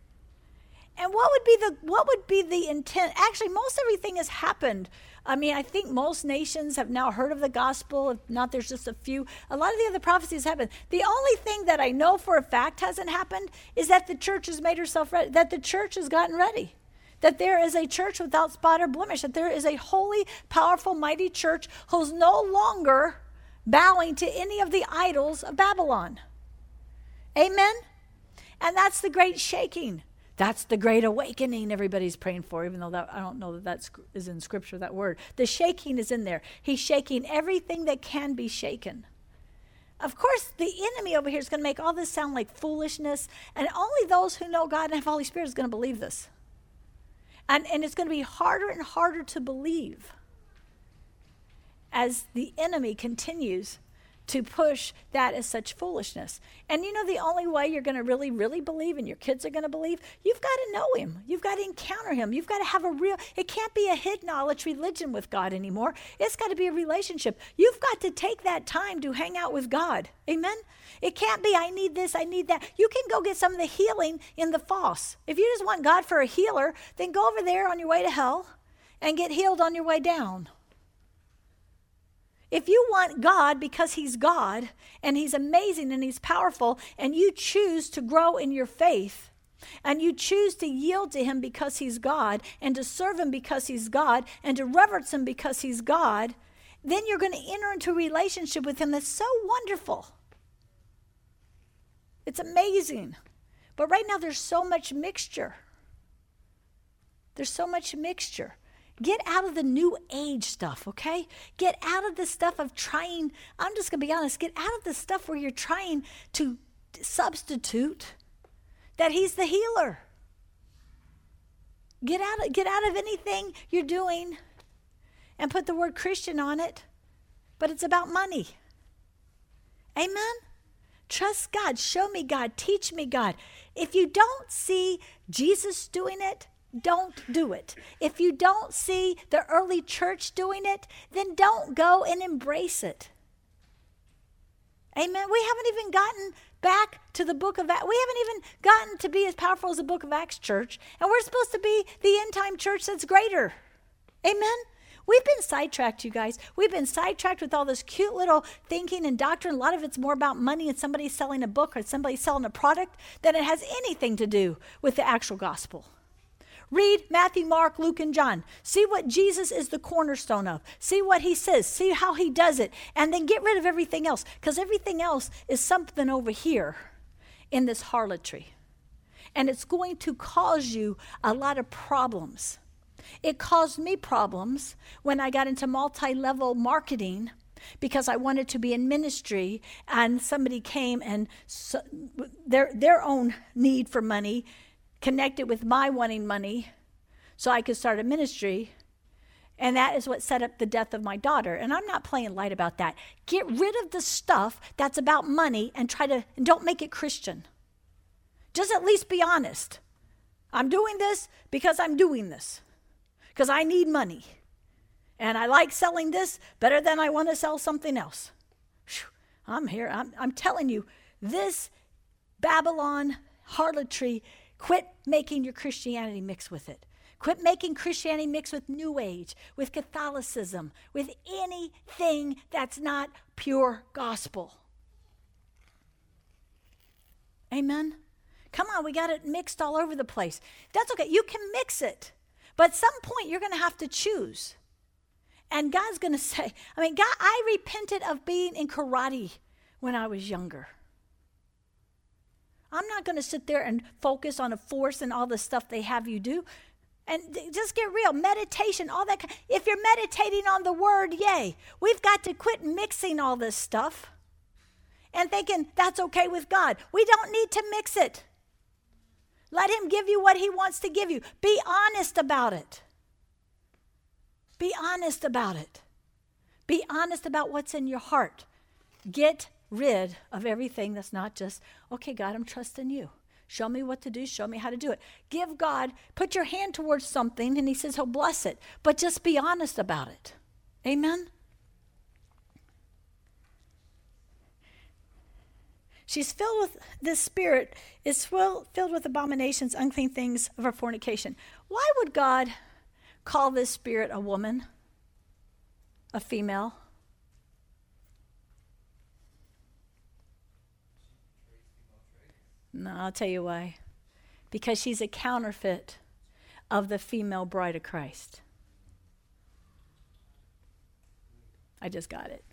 And what would be the what would be the intent? Actually, most everything has happened. I mean, I think most nations have now heard of the gospel. If not, there's just a few. A lot of the other prophecies happened. The only thing that I know for a fact hasn't happened is that the church has made herself ready, that the church has gotten ready. That there is a church without spot or blemish, that there is a holy, powerful, mighty church who's no longer bowing to any of the idols of Babylon. Amen? And that's the great shaking. That's the great awakening everybody's praying for, even though that, I don't know that that is in Scripture, that word. The shaking is in there. He's shaking everything that can be shaken. Of course, the enemy over here is going to make all this sound like foolishness, and only those who know God and have Holy Spirit is going to believe this. And, and it's going to be harder and harder to believe as the enemy continues to push that as such foolishness. And you know the only way you're going to really, really believe and your kids are going to believe, you've got to know him. You've got to encounter him. You've got to have a real, it can't be a head knowledge religion with God anymore. It's got to be a relationship. You've got to take that time to hang out with God. Amen? It can't be, I need this, I need that. You can go get some of the healing in the false. If you just want God for a healer, then go over there on your way to hell and get healed on your way down. If you want God because he's God and he's amazing and he's powerful, and you choose to grow in your faith and you choose to yield to him because he's God and to serve him because he's God and to reverence him because he's God, then you're going to enter into a relationship with him that's so wonderful. It's amazing. But right now there's so much mixture. There's so much mixture. Get out of the new age stuff, okay? Get out of the stuff of trying, I'm just going to be honest, get out of the stuff where you're trying to substitute that he's the healer. Get out of, get out of anything you're doing and put the word Christian on it, but it's about money. Amen? Trust God. Show me God. Teach me God. If you don't see Jesus doing it, don't do it. If you don't see the early church doing it, then don't go and embrace it. Amen. We haven't even gotten back to the book of Acts. We haven't even gotten to be as powerful as the book of Acts church. And we're supposed to be the end time church that's greater. Amen. We've been sidetracked, you guys. We've been sidetracked with all this cute little thinking and doctrine. A lot of it's more about money and somebody selling a book or somebody selling a product than it has anything to do with the actual gospel. Read Matthew, Mark, Luke, and John. See what Jesus is the cornerstone of. See what he says. See how he does it. And then get rid of everything else. Because everything else is something over here in this harlotry. And it's going to cause you a lot of problems. It caused me problems when I got into multi-level marketing because I wanted to be in ministry, and somebody came and so, their their own need for money connected with my wanting money so I could start a ministry. And that is what set up the death of my daughter. And I'm not playing light about that. Get rid of the stuff that's about money and try to, and don't make it Christian. Just at least be honest. I'm doing this because I'm doing this. Because I need money. And I like selling this better than I want to sell something else. Whew, I'm here. I'm, I'm telling you, this Babylon harlotry, quit making your Christianity mix with it. Quit making Christianity mix with New Age, with Catholicism, with anything that's not pure gospel. Amen? Come on, we got it mixed all over the place. That's okay. You can mix it. But at some point, you're going to have to choose. And God's going to say, I mean, God, I repented of being in karate when I was younger. I'm not going to sit there and focus on a force and all the stuff they have you do. And just get real. Meditation, all that. If you're meditating on the word, yay. We've got to quit mixing all this stuff and thinking that's okay with God. We don't need to mix it. Let him give you what he wants to give you. Be honest about it. Be honest about it. Be honest about what's in your heart. Get rid of everything that's not just, okay, God, I'm trusting you. Show me what to do. Show me how to do it. Give God, put your hand towards something, and he says he'll bless it. But just be honest about it. Amen? She's filled with, this spirit is filled with abominations, unclean things of her fornication. Why would God call this spirit a woman, a female? No, I'll tell you why. Because she's a counterfeit of the female bride of Christ. I just got it.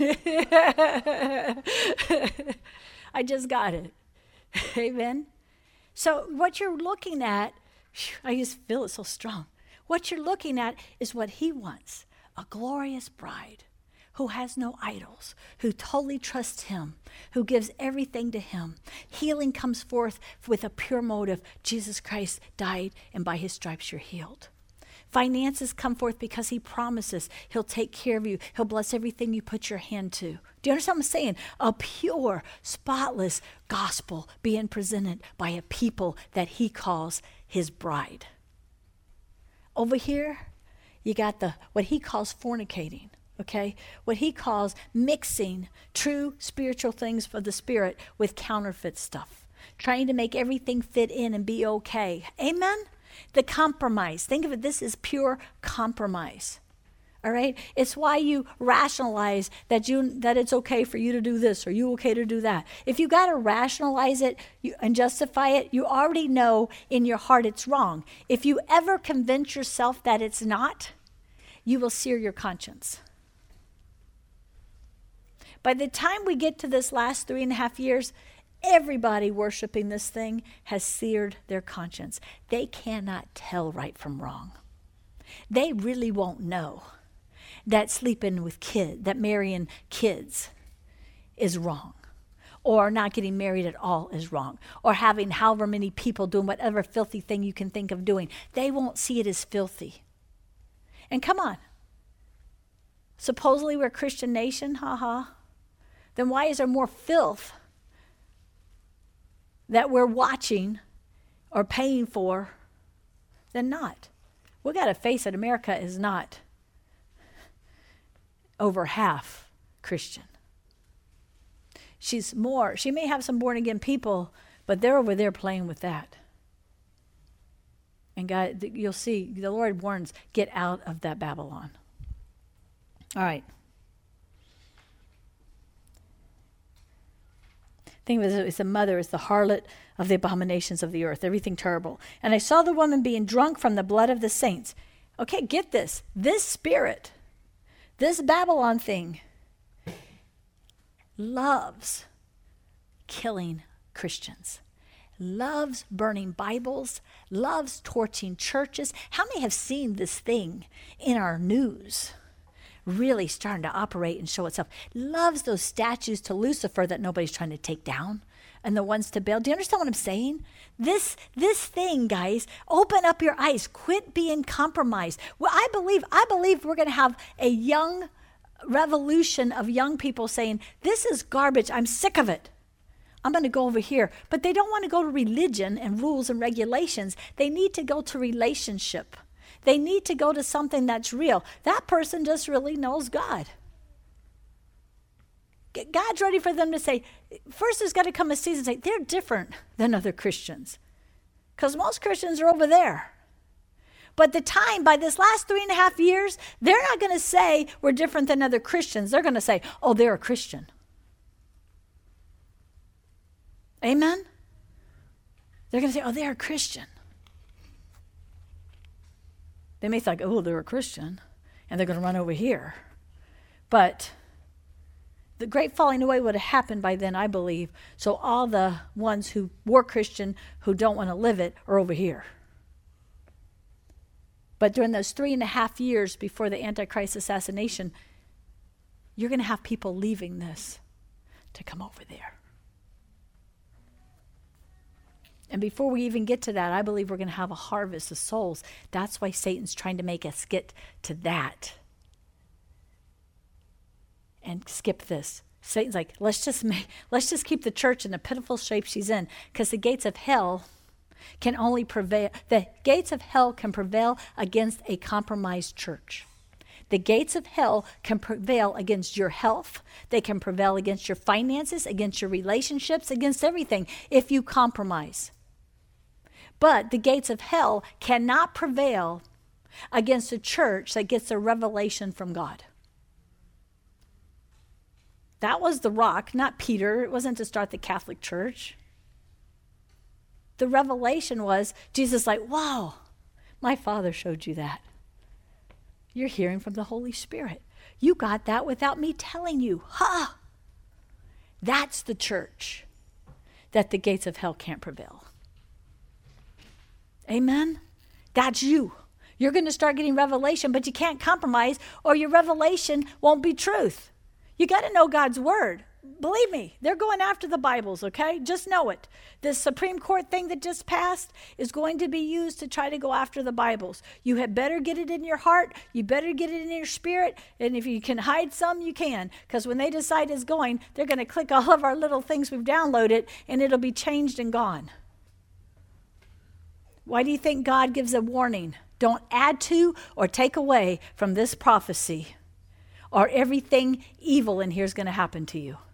I just got it. Amen. So what you're looking at, I just feel it so strong. What you're looking at is what he wants, a glorious bride who has no idols, who totally trusts him, who gives everything to him. Healing comes forth with a pure motive. Jesus Christ died, and by his stripes you're healed. Finances come forth because he promises he'll take care of you. He'll bless everything you put your hand to. Do you understand what I'm saying? A pure, spotless gospel being presented by a people that he calls his bride. Over here, you got the what he calls fornicating, okay? What he calls mixing true spiritual things for the spirit with counterfeit stuff. Trying to make everything fit in and be okay. Amen? The compromise. Think of it, this is pure compromise. All right? It's why you rationalize that you that it's okay for you to do this or you okay to do that. If you got to rationalize it you, and justify it, you already know in your heart it's wrong. If you ever convince yourself that it's not, you will sear your conscience. By the time we get to this last three and a half years, everybody worshiping this thing has seared their conscience. They cannot tell right from wrong. They really won't know that sleeping with kids, that marrying kids is wrong, or not getting married at all is wrong, or having however many people doing whatever filthy thing you can think of doing. They won't see it as filthy. And come on, supposedly we're a Christian nation, haha. Then why is there more filth that we're watching or paying for than not? We got to face it, America is not over half Christian. She's more, she may have some born again people, but they're over there playing with that. And God, you'll see, the Lord warns, get out of that Babylon. All right. Think of it as the mother, as the harlot of the abominations of the earth, everything terrible. And I saw the woman being drunk from the blood of the saints. Okay, get this. This spirit, this Babylon thing, loves killing Christians, loves burning Bibles, loves torching churches. How many have seen this thing in our news? Really starting to operate and show itself. Loves those statues to Lucifer that nobody's trying to take down and the ones to build. Do you understand what I'm saying? This this thing, guys, open up your eyes. Quit being compromised. Well, I believe, I believe we're going to have a young revolution of young people saying, this is garbage. I'm sick of it. I'm going to go over here. But they don't want to go to religion and rules and regulations. They need to go to relationship. They need to go to something that's real. That person just really knows God. God's ready for them to say, first there's got to come a season say, they're different than other Christians. Because most Christians are over there. But the time, by this last three and a half years, they're not going to say we're different than other Christians. They're going to say, oh, they're a Christian. Amen? They're going to say, oh, they're a Christian. They may think, oh, they're a Christian, and they're going to run over here. But the great falling away would have happened by then, I believe. So all the ones who were Christian, who don't want to live it, are over here. But during those three and a half years before the Antichrist assassination, you're going to have people leaving this to come over there. And before we even get to that, I believe we're going to have a harvest of souls. That's why Satan's trying to make us get to that. And skip this. Satan's like, let's just make, let's just keep the church in the pitiful shape she's in, because the gates of hell can only prevail. The gates of hell can prevail against a compromised church. The gates of hell can prevail against your health. They can prevail against your finances, against your relationships, against everything if you compromise. But the gates of hell cannot prevail against a church that gets a revelation from God. That was the rock, not Peter. It wasn't to start the Catholic Church. The revelation was Jesus like, wow, my Father showed you that. You're hearing from the Holy Spirit. You got that without me telling you. Ha! That's the church that the gates of hell can't prevail. Amen? That's you. You're going to start getting revelation, but you can't compromise or your revelation won't be truth. You got to know God's word. believe me, they're going after the Bibles, okay? Just know it. This Supreme Court thing that just passed is going to be used to try to go after the Bibles. You had better get it in your heart. You better get it in your spirit. And if you can hide some, you can. Because when they decide it's going, they're going to click all of our little things we've downloaded, and it'll be changed and gone. Why do you think God gives a warning? Don't add to or take away from this prophecy, or everything evil in here is going to happen to you.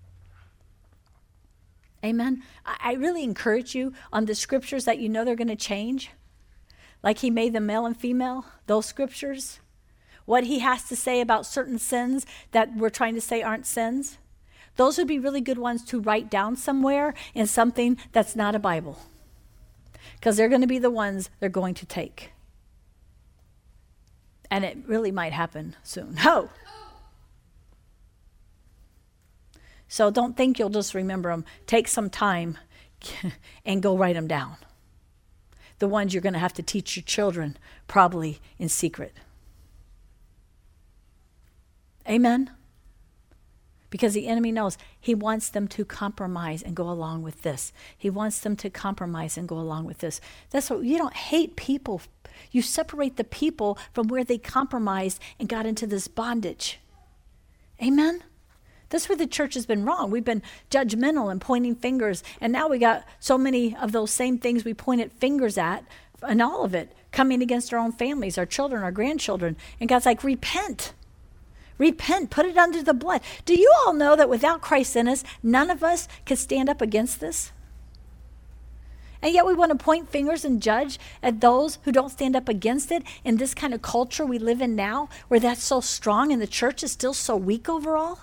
Amen. I, I really encourage you on the scriptures that you know they're going to change. Like he made them male and female, those scriptures. What he has to say about certain sins that we're trying to say aren't sins. Those would be really good ones to write down somewhere in something that's not a Bible. Because they're going to be the ones they're going to take. And it really might happen soon. Ho! So don't think you'll just remember them. Take some time and go write them down. The ones you're going to have to teach your children, probably in secret. Amen? Because the enemy knows he wants them to compromise and go along with this. He wants them to compromise and go along with this. That's what, you don't hate people. You separate the people from where they compromised and got into this bondage. Amen? That's where the church has been wrong. We've been judgmental and pointing fingers. And now we got so many of those same things we pointed fingers at, and all of it coming against our own families, our children, our grandchildren. And God's like, repent. Repent. Put it under the blood. Do you all know that without Christ in us, none of us could stand up against this? And yet we want to point fingers and judge at those who don't stand up against it in this kind of culture we live in now, where that's so strong and the church is still so weak overall.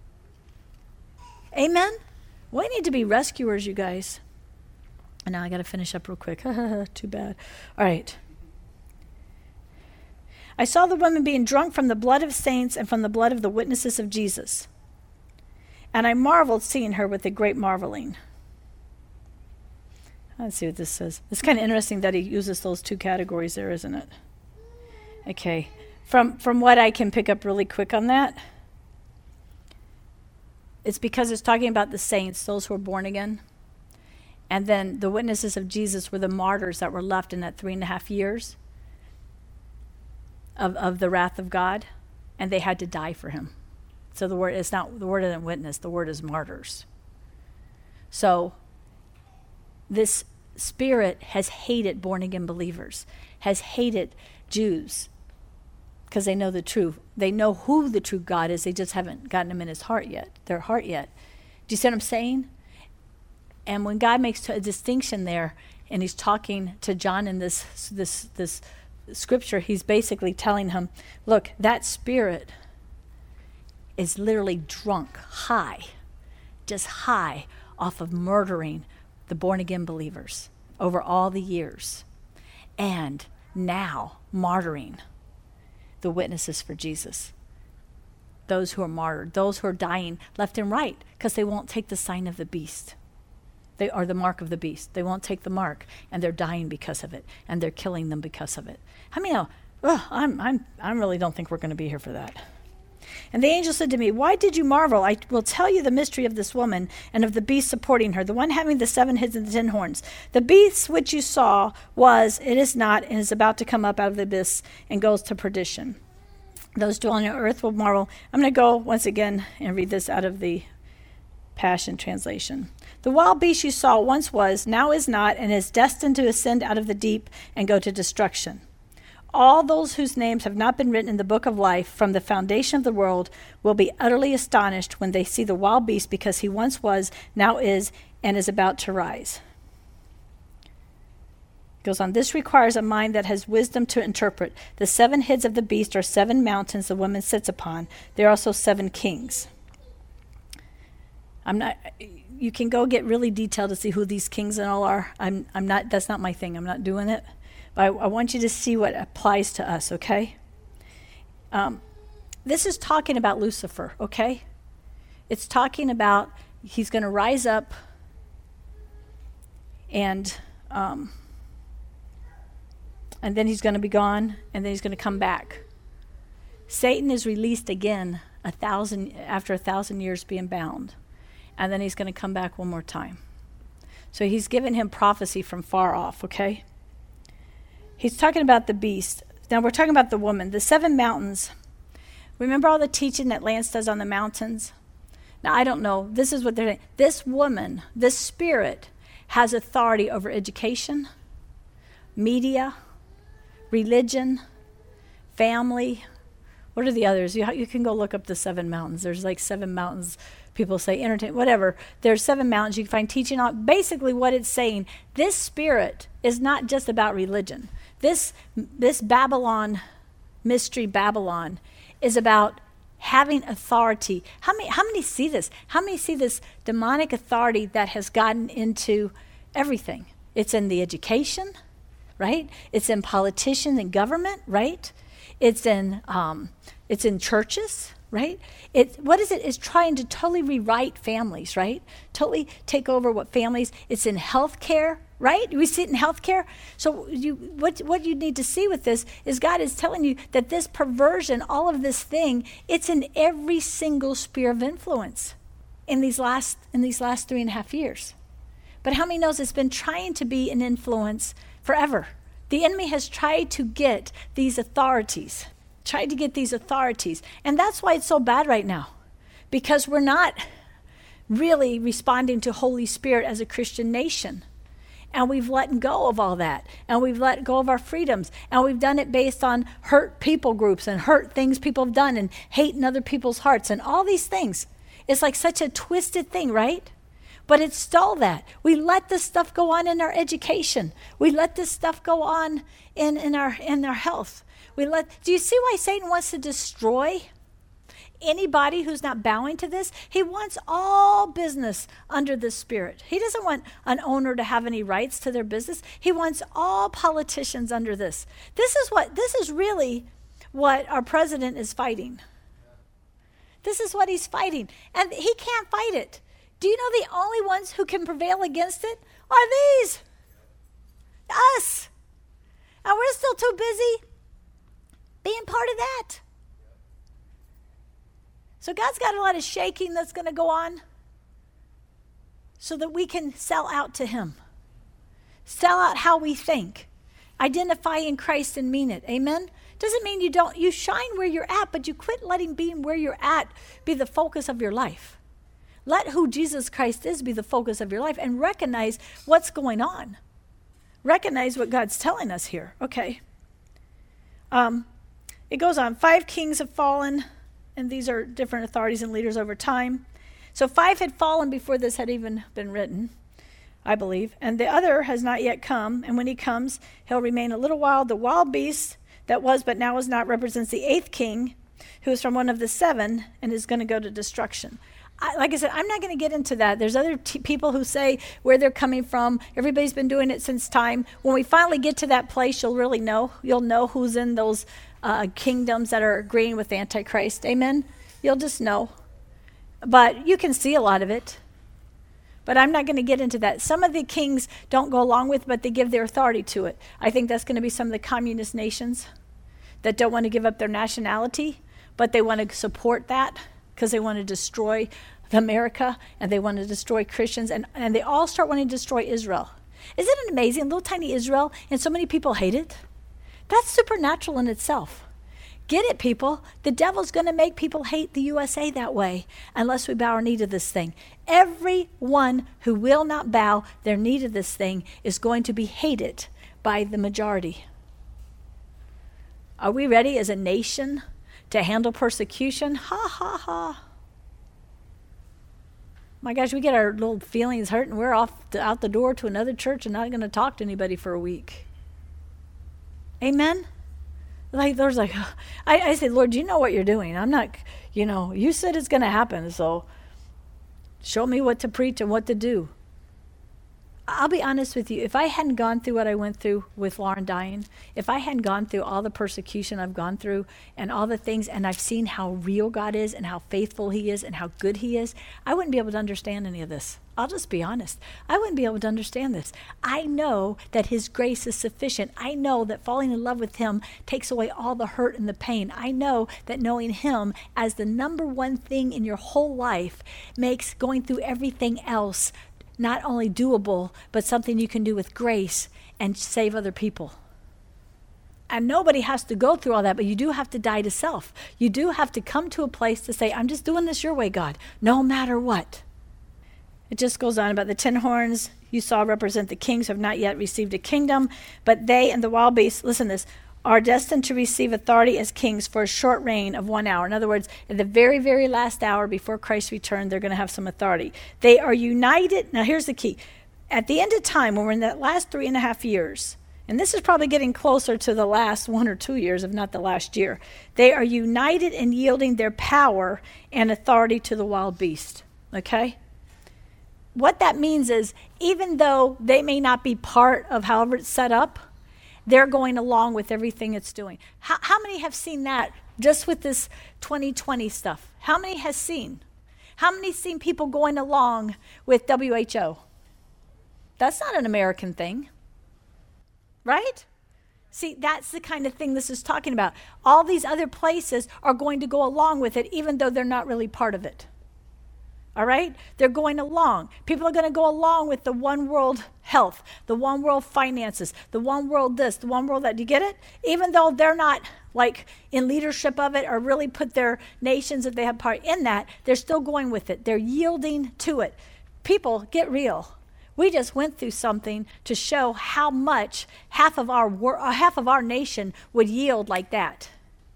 Amen? We need to be rescuers, you guys. And now I got to finish up real quick. Too bad. All right. I saw the woman being drunk from the blood of saints and from the blood of the witnesses of Jesus. And I marveled seeing her with a great marveling. Let's see what this says. It's kind of interesting that he uses those two categories there, isn't it? Okay. From from what I can pick up really quick on that, it's because it's talking about the saints, those who are born again. And then the witnesses of Jesus were the martyrs that were left in that three and a half years of, of the wrath of God. And they had to die for him. So the word is not, the word isn't witness, the word is martyrs. So this spirit has hated born again believers, has hated Jews, because they know the truth. They know who the true God is. They just haven't gotten him in his heart yet, their heart yet. Do you see what I'm saying? And when God makes a distinction there, and he's talking to John in this this this scripture, he's basically telling him, look, that spirit is literally drunk, high, just high off of murdering the born-again believers over all the years. And now martyring the witnesses for Jesus. Those who are martyred, those who are dying left and right, because they won't take the sign of the beast. They are the mark of the beast. They won't take the mark, and they're dying because of it, and they're killing them because of it. How many know? Oh, I'm, I'm, I really don't think we're going to be here for that. And the angel said to me, why did you marvel? I will tell you the mystery of this woman and of the beast supporting her, the one having the seven heads and the ten horns. The beast which you saw was, it is not, and is about to come up out of the abyss and goes to perdition. Those dwelling on earth will marvel. I'm going to go once again and read this out of the Passion Translation. The wild beast you saw once was, now is not, and is destined to ascend out of the deep and go to destruction. All those whose names have not been written in the book of life from the foundation of the world will be utterly astonished when they see the wild beast, because he once was, now is, and is about to rise. It goes on, this requires a mind that has wisdom to interpret. The seven heads of the beast are seven mountains the woman sits upon. There are also seven kings. I'm not, you can go get really detailed to see who these kings and all are. I'm, I'm not, that's not my thing. I'm not doing it. But I, I want you to see what applies to us, okay? Um, this is talking about Lucifer, okay? It's talking about he's going to rise up and um, and then he's going to be gone, and then he's going to come back. Satan is released again a thousand after a thousand years being bound. and then he's going to come back one more time. So he's given him prophecy from far off, okay? He's talking about the beast. Now we're talking about the woman. The seven mountains. Remember all the teaching that Lance does on the mountains? Now, I don't know. This is what they're saying. This woman, this spirit, has authority over education, media, religion, family. What are the others? You, you can go look up the seven mountains. There's like seven mountains. People say entertain, whatever. There's seven mountains. You can find teaching on. Basically what it's saying, this spirit is not just about religion. This, this Babylon, mystery Babylon, is about having authority. How many, how many see this? How many see this demonic authority that has gotten into everything? It's in the education, right? It's in politicians and government, right? It's in um, it's in churches, right? It what is it? It's trying to totally rewrite families, right? Totally take over what families. It's in healthcare, right? We see it in healthcare. So you what what you need to see with this is God is telling you that this perversion, all of this thing, it's in every single sphere of influence in these last in these last three and a half years. But how many knows it's been trying to be an influence forever? The enemy has tried to get these authorities, tried to get these authorities. And that's why it's so bad right now, because we're not really responding to Holy Spirit as a Christian nation. And we've let go of all that. And we've let go of our freedoms. And we've done it based on hurt people groups and hurt things people have done and hate in other people's hearts and all these things. It's like such a twisted thing, right? But it stole that. We let this stuff go on in our education. We let this stuff go on in, in our in our health. We let. Do you see why Satan wants to destroy anybody who's not bowing to this? He wants all business under the spirit. He doesn't want an owner to have any rights to their business. He wants all politicians under this. This is what. This is really what our president is fighting. This is what he's fighting, and he can't fight it. Do you know the only ones who can prevail against it are these? Us. And we're still too busy being part of that. So God's got a lot of shaking that's going to go on so that we can sell out to him. Sell out how we think. Identify in Christ and mean it. Amen? Doesn't mean you don't, you shine where you're at, but you quit letting being where you're at be the focus of your life. Let who Jesus Christ is be the focus of your life and recognize what's going on. Recognize what God's telling us here. Okay. Um, it goes on. Five kings have fallen, and these are different authorities and leaders over time. So five had fallen before this had even been written, I believe. And the other has not yet come. And when he comes, he'll remain a little while. The wild beast that was but now is not represents the eighth king, who is from one of the seven and is going to go to destruction. I, like I said, I'm not going to get into that. There's other t- people who say where they're coming from. Everybody's been doing it since time. When we finally get to that place, you'll really know. You'll know who's in those uh, kingdoms that are agreeing with the Antichrist. Amen? You'll just know. But you can see a lot of it. But I'm not going to get into that. Some of the kings don't go along with, but they give their authority to it. I think that's going to be some of the communist nations that don't want to give up their nationality, but they want to support that, because they want to destroy America and they want to destroy Christians, and, and they all start wanting to destroy Israel. Isn't it amazing? Little tiny Israel, and so many people hate it. That's supernatural in itself. Get it, people. The devil's going to make people hate the U S A that way unless we bow our knee to this thing. Everyone who will not bow their knee to this thing is going to be hated by the majority. Are we ready as a nation to handle persecution? Ha, ha, ha. My gosh, we get our little feelings hurt and we're off to, out the door to another church and not going to talk to anybody for a week. Amen? Like, there's like, I, I say, Lord, you know what you're doing. I'm not, you know, you said it's going to happen, so show me what to preach and what to do. I'll be honest with you. If I hadn't gone through what I went through with Lauren dying, if I hadn't gone through all the persecution I've gone through and all the things, and I've seen how real God is and how faithful he is and how good he is, I wouldn't be able to understand any of this. I'll just be honest. I wouldn't be able to understand this. I know that his grace is sufficient. I know that falling in love with him takes away all the hurt and the pain. I know that knowing him as the number one thing in your whole life makes going through everything else not only doable, but something you can do with grace and save other people. And nobody has to go through all that, but you do have to die to self. You do have to come to a place to say, I'm just doing this your way, God, no matter what. It just goes on about the ten horns you saw represent the kings who have not yet received a kingdom, but they and the wild beasts, listen to this, are destined to receive authority as kings for a short reign of one hour. In other words, at the very, very last hour before Christ's return, they're going to have some authority. They are united. Now, here's the key. At the end of time, when we're in that last three and a half years, and this is probably getting closer to the last one or two years, if not the last year, they are united in yielding their power and authority to the wild beast. Okay? What that means is, even though they may not be part of however it's set up, they're going along with everything it's doing. How, how many have seen that just with this twenty twenty stuff? How many has seen? How many seen people going along with W H O? That's not an American thing, right? See, that's the kind of thing this is talking about. All these other places are going to go along with it, even though they're not really part of it. All right? They're going along. People are going to go along with the one world health, the one world finances, the one world this, the one world that. Do you get it? Even though they're not like in leadership of it or really put their nations, if they have part in that, they're still going with it. They're yielding to it. People, get real. We just went through something to show how much half of our wor- uh, half of our nation would yield like that.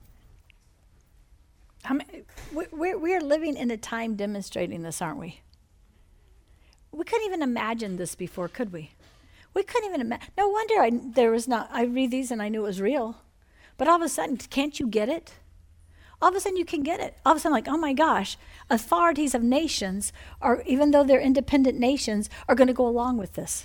I mean, we're, we're living in a time demonstrating this, aren't we? We couldn't even imagine this before, could we? We couldn't even imagine. No wonder I, there was not, I read these and I knew it was real. But all of a sudden, can't you get it? All of a sudden you can get it. All of a sudden, like, oh my gosh, authorities of nations, are, even though they're independent nations, are going to go along with this.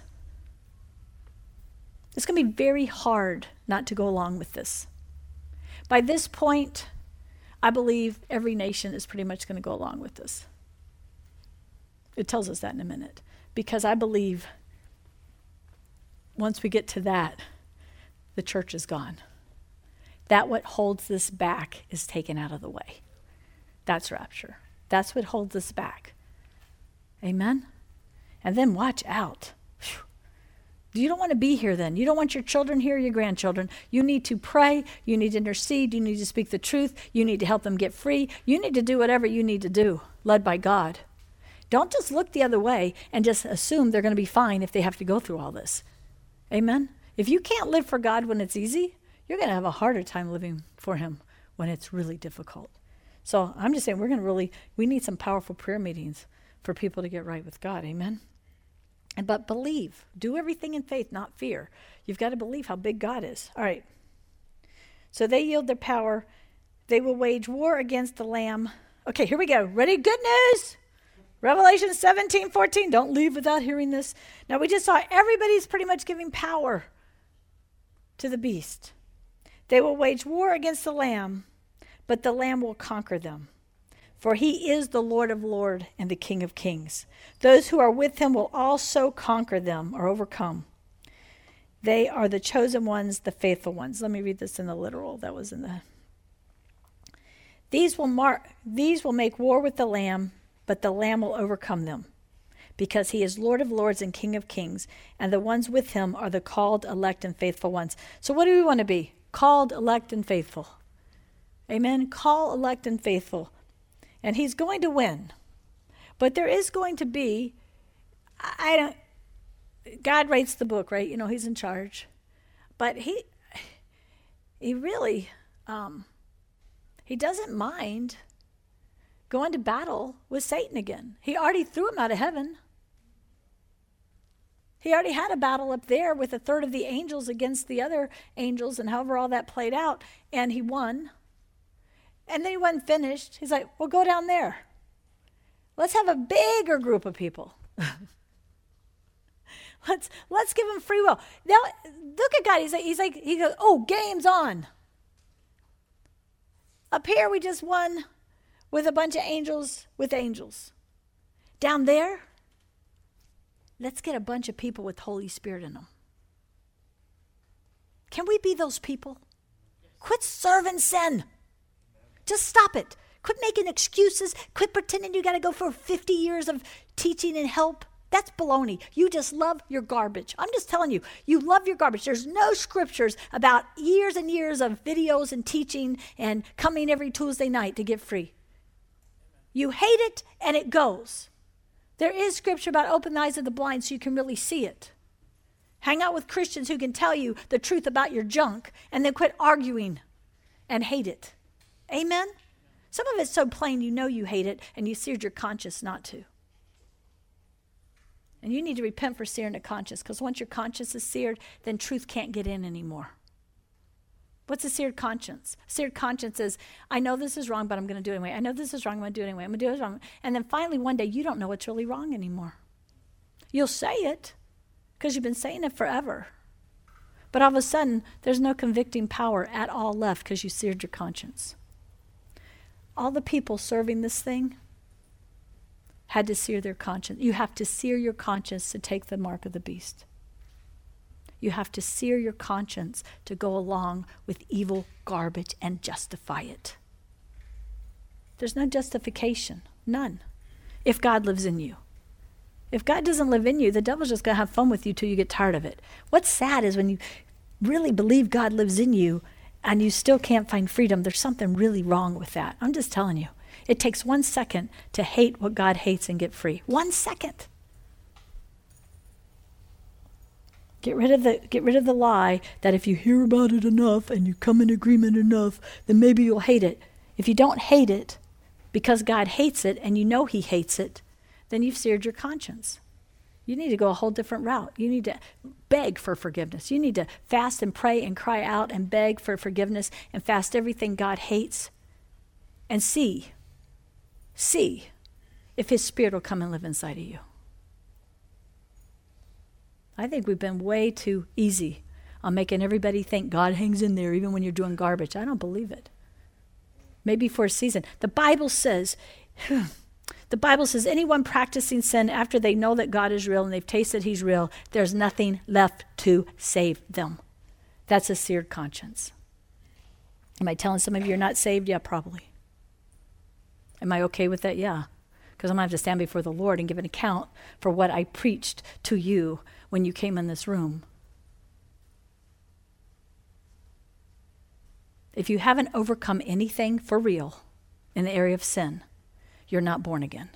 It's going to be very hard not to go along with this. By this point, I believe every nation is pretty much going to go along with this. It tells us that in a minute. Because I believe once we get to that, the church is gone. That what holds this back is taken out of the way. That's rapture. That's what holds us back. Amen? And then watch out. Whew. You don't want to be here then. You don't want your children here, your grandchildren. You need to pray. You need to intercede. You need to speak the truth. You need to help them get free. You need to do whatever you need to do, led by God. Don't just look the other way and just assume they're going to be fine if they have to go through all this. Amen? If you can't live for God when it's easy, you're going to have a harder time living for him when it's really difficult. So I'm just saying we're going to really, we need some powerful prayer meetings for people to get right with God. Amen? And but believe. Do everything in faith, not fear. You've got to believe how big God is. All right. So they yield their power. They will wage war against the Lamb. Okay, here we go. Ready? Good news. Revelation seventeen fourteen. Don't leave without hearing this. Now we just saw everybody's pretty much giving power to the beast. They will wage war against the Lamb, but the Lamb will conquer them. For he is the Lord of lords and the King of kings. Those who are with him will also conquer them or overcome. They are the chosen ones, the faithful ones. Let me read this in the literal. That was in the... These will mark. These will make war with the Lamb, but the Lamb will overcome them, because he is Lord of lords and King of kings, and the ones with him are the called, elect, and faithful ones. So what do we want to be? Called, elect, and faithful. Amen? Call, elect, and faithful. And he's going to win. But there is going to be, I don't, God writes the book, right? You know, he's in charge. But he, he really, um, he doesn't mind going to battle with Satan again. He already threw him out of heaven. He already had a battle up there with a third of the angels against the other angels, and however all that played out, and he won. And then he wasn't finished. He's like, well, go down there. Let's have a bigger group of people. let's let's give him free will. Now, look at God. He's like, he's like, he goes, oh, game's on. Up here, we just won with a bunch of angels with angels. Down there, let's get a bunch of people with Holy Spirit in them. Can we be those people? Quit serving sin. Just stop it. Quit making excuses. Quit pretending you got to go for fifty years of teaching and help. That's baloney. You just love your garbage. I'm just telling you, you love your garbage. There's no scriptures about years and years of videos and teaching and coming every Tuesday night to get free. You hate it and it goes. There is scripture about open the eyes of the blind so you can really see it. Hang out with Christians who can tell you the truth about your junk and then quit arguing and hate it. Amen? Some of it's so plain you know you hate it and you seared your conscience not to. And you need to repent for searing the conscience, because once your conscience is seared, then truth can't get in anymore. What's a seared conscience? A seared conscience is, I know this is wrong, but I'm going to do it anyway. I know this is wrong, I'm going to do it anyway. I'm going to do it wrong. And then finally one day you don't know what's really wrong anymore. You'll say it because you've been saying it forever. But all of a sudden, there's no convicting power at all left because you seared your conscience. All the people serving this thing had to sear their conscience. You have to sear your conscience to take the mark of the beast. You have to sear your conscience to go along with evil garbage and justify it. There's no justification, none, if God lives in you. If God doesn't live in you, the devil's just going to have fun with you till you get tired of it. What's sad is when you really believe God lives in you and you still can't find freedom, there's something really wrong with that. I'm just telling you. It takes one second to hate what God hates and get free. One second. Get rid of the get rid of the lie that if you hear about it enough and you come in agreement enough, then maybe you'll hate it. If you don't hate it because God hates it and you know he hates it, then you've seared your conscience. You need to go a whole different route. You need to beg for forgiveness. You need to fast and pray and cry out and beg for forgiveness and fast everything God hates and see, see if his Spirit will come and live inside of you. I think we've been way too easy on making everybody think God hangs in there even when you're doing garbage. I don't believe it. Maybe for a season. The Bible says, the Bible says anyone practicing sin after they know that God is real and they've tasted he's real, there's nothing left to save them. That's a seared conscience. Am I telling some of you you're not saved? Yeah, probably. Am I okay with that? Yeah. Because I'm going to have to stand before the Lord and give an account for what I preached to you when you came in this room. If you haven't overcome anything for real in the area of sin, you're not born again.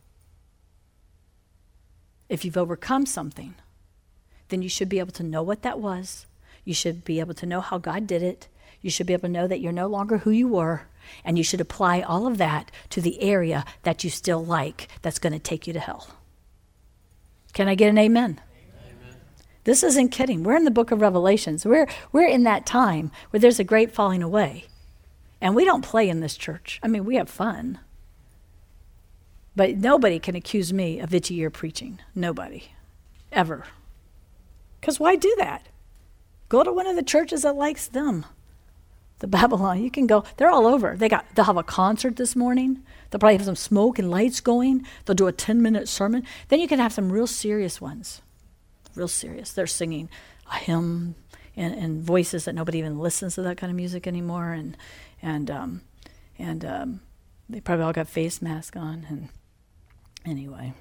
If you've overcome something, then you should be able to know what that was. You should be able to know how God did it. You should be able to know that you're no longer who you were, and you should apply all of that to the area that you still like that's going to take you to hell. Can I get an amen? Amen. This isn't kidding. We're in the book of Revelations. We're, we're in that time where there's a great falling away. And we don't play in this church. I mean, we have fun. But nobody can accuse me of itchy ear preaching. Nobody. Ever. Because why do that? Go to one of the churches that likes them. The Babylon, you can go, they're all over. They got, they'll have a concert this morning. They'll probably have some smoke and lights going. They'll do a ten-minute sermon. Then you can have some real serious ones. Real serious. They're singing a hymn and, and voices that nobody even listens to that kind of music anymore. And and um, and um, they probably all got face masks on. And anyway.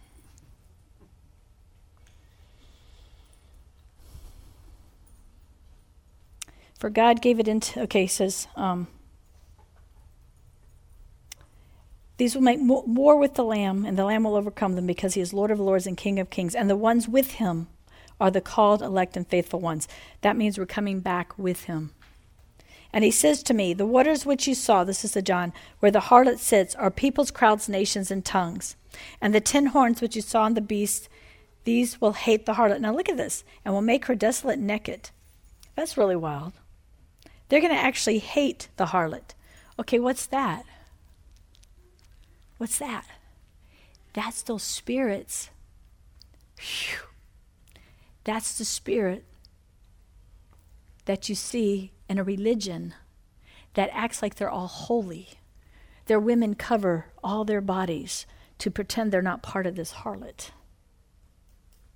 For God gave it into, okay, it says, um, these will make war with the Lamb, and the Lamb will overcome them because he is Lord of lords and King of kings. And the ones with him are the called, elect, and faithful ones. That means we're coming back with him. And he says to me, the waters which you saw, this is the John, where the harlot sits, are peoples, crowds, nations, and tongues. And the ten horns which you saw on the beast, these will hate the harlot. Now look at this, and will make her desolate and naked. That's really wild. They're going to actually hate the harlot. Okay, what's that? What's that? That's those spirits. Whew. That's the spirit that you see in a religion that acts like they're all holy. Their women cover all their bodies to pretend they're not part of this harlot.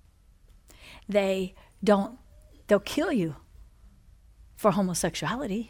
they don't, they'll kill you for homosexuality.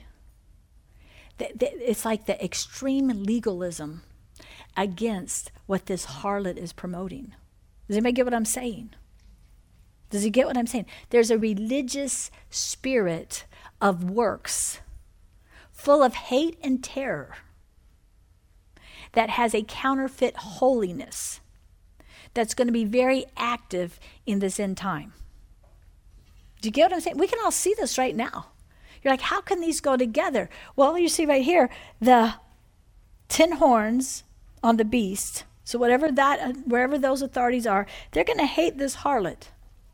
It's like the extreme legalism against what this harlot is promoting. Does anybody get what I'm saying? Does he get what I'm saying? There's a religious spirit of works full of hate and terror that has a counterfeit holiness that's going to be very active in this end time. Do you get what I'm saying? We can all see this right now. You're like, how can these go together? Well, you see right here, the ten horns on the beast. So whatever that, uh, wherever those authorities are, they're going to hate this harlot.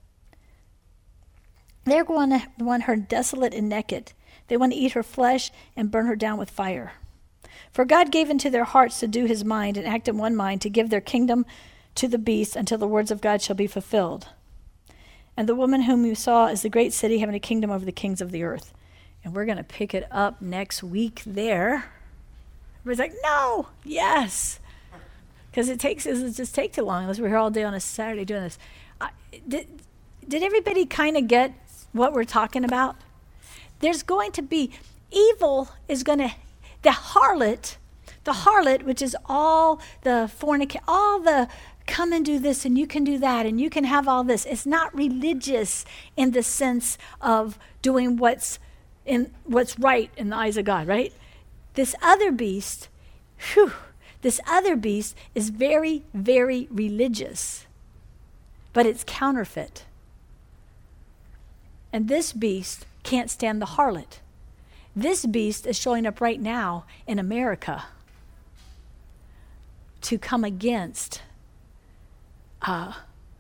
They're going to want her desolate and naked. They want to eat her flesh and burn her down with fire. For God gave into their hearts to do his mind and act in one mind, to give their kingdom to the beast until the words of God shall be fulfilled. And the woman whom you saw is the great city having a kingdom over the kings of the earth. And we're going to pick it up next week there. Everybody's like, no, yes. Because it takes, it'll just take too long unless we're here all day on a Saturday doing this. I, did, did everybody kind of get what we're talking about? There's going to be, evil is going to, the harlot, the harlot, which is all the fornication, all the come and do this and you can do that and you can have all this. It's not religious in the sense of doing what's in what's right in the eyes of God, right? This other beast, whew, this other beast is very, very religious, but it's counterfeit. And this beast can't stand the harlot. This beast is showing up right now in America to come against uh,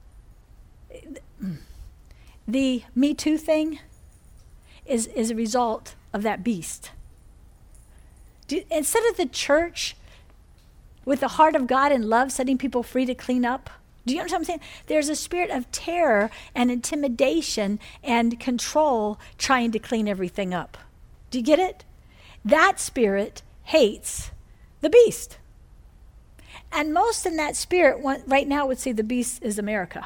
the Me Too thing is, is a result of that beast. Do, instead of the church with the heart of God and love setting people free to clean up, do you understand what I'm saying? There's a spirit of terror and intimidation and control trying to clean everything up. Do you get it? That spirit hates the beast. And most in that spirit want, right now would say the beast is America.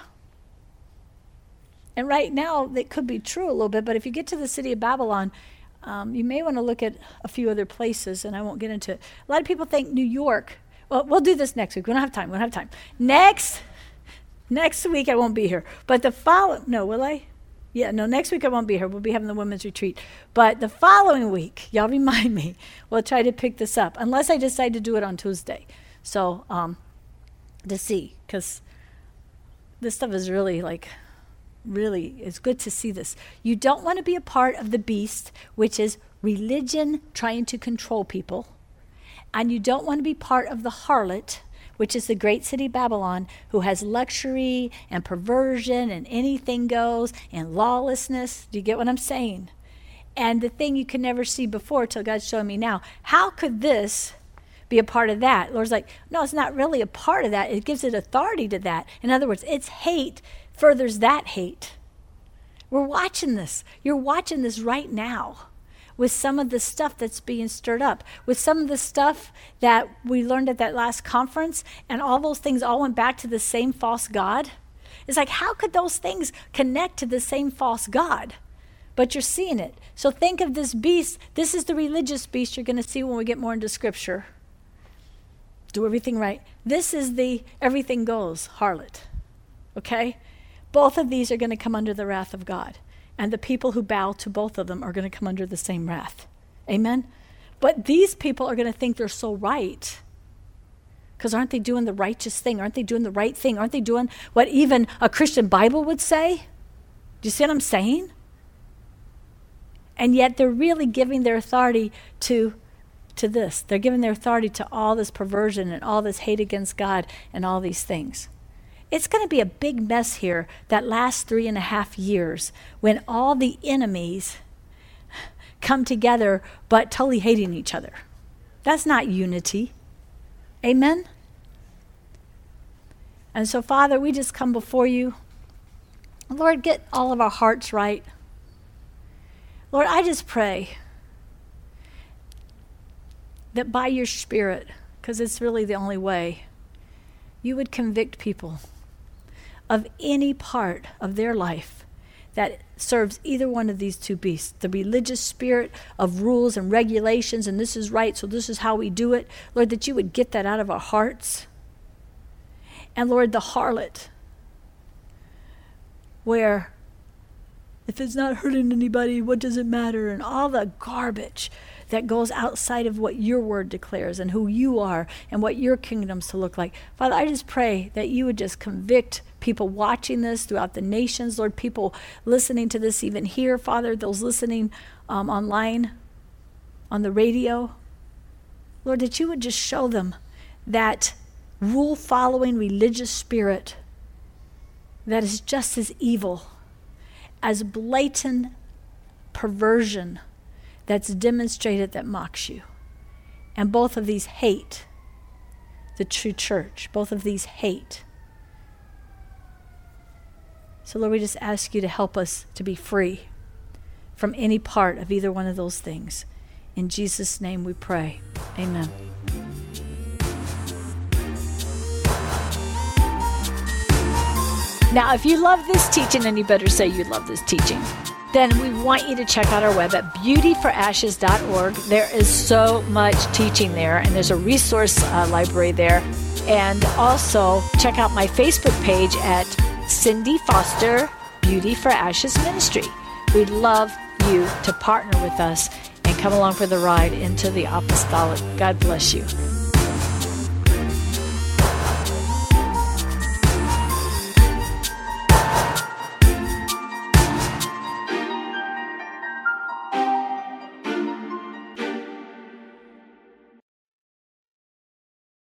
And right now, that could be true a little bit, but if you get to the city of Babylon, um, you may want to look at a few other places, and I won't get into it. A lot of people think New York. Well, we'll do this next week. We don't have time. We don't have time. Next, next week I won't be here. But the following, no, will I? Yeah, no, next week I won't be here. We'll be having the women's retreat. But the following week, y'all remind me, we'll try to pick this up, unless I decide to do it on Tuesday. So, um, to see, because this stuff is really like, really, it's good to see this. You don't want to be a part of the beast, which is religion trying to control people. And you don't want to be part of the harlot, which is the great city Babylon, who has luxury and perversion and anything goes and lawlessness. Do you get what I'm saying? And the thing you can never see before till God's showing me now, how could this be a part of that? Lord's like, no, it's not really a part of that. It gives it authority to that. In other words, its hate furthers that hate. We're watching this. You're watching this right now with some of the stuff that's being stirred up, with some of the stuff that we learned at that last conference, and all those things all went back to the same false god. It's like, how could those things connect to the same false god? But you're seeing it. So think of this beast. This is the religious beast you're going to see when we get more into Scripture. Do everything right. This is the everything goes harlot. Okay? Both of these are going to come under the wrath of God. And the people who bow to both of them are going to come under the same wrath. Amen? But these people are going to think they're so right. Because aren't they doing the righteous thing? Aren't they doing the right thing? Aren't they doing what even a Christian Bible would say? Do you see what I'm saying? And yet they're really giving their authority to, to this. They're giving their authority to all this perversion and all this hate against God and all these things. It's going to be a big mess here that last three and a half years when all the enemies come together but totally hating each other. That's not unity. Amen? And so, Father, we just come before you. Lord, get all of our hearts right. Lord, I just pray that by your Spirit, because it's really the only way, you would convict people of any part of their life that serves either one of these two beasts, the religious spirit of rules and regulations, and this is right, so this is how we do it. Lord, that you would get that out of our hearts. And Lord, the harlot, where if it's not hurting anybody, what does it matter? And all the garbage that goes outside of what your word declares and who you are and what your kingdom's to look like. Father, I just pray that you would just convict people watching this throughout the nations. Lord, people listening to this even here, Father, those listening um, online, on the radio. Lord, that you would just show them that rule-following religious spirit that is just as evil as blatant perversion that's demonstrated that mocks you. And both of these hate the true church. Both of these hate. So Lord, we just ask you to help us to be free from any part of either one of those things. In Jesus' name we pray. Amen. Now, if you love this teaching, and you better say you love this teaching, then we want you to check out our web at beauty for ashes dot org. There is so much teaching there, and there's a resource uh, library there. And also check out my Facebook page at Cindy Foster Beauty for Ashes Ministry. We'd love you to partner with us and come along for the ride into the apostolic. God bless you.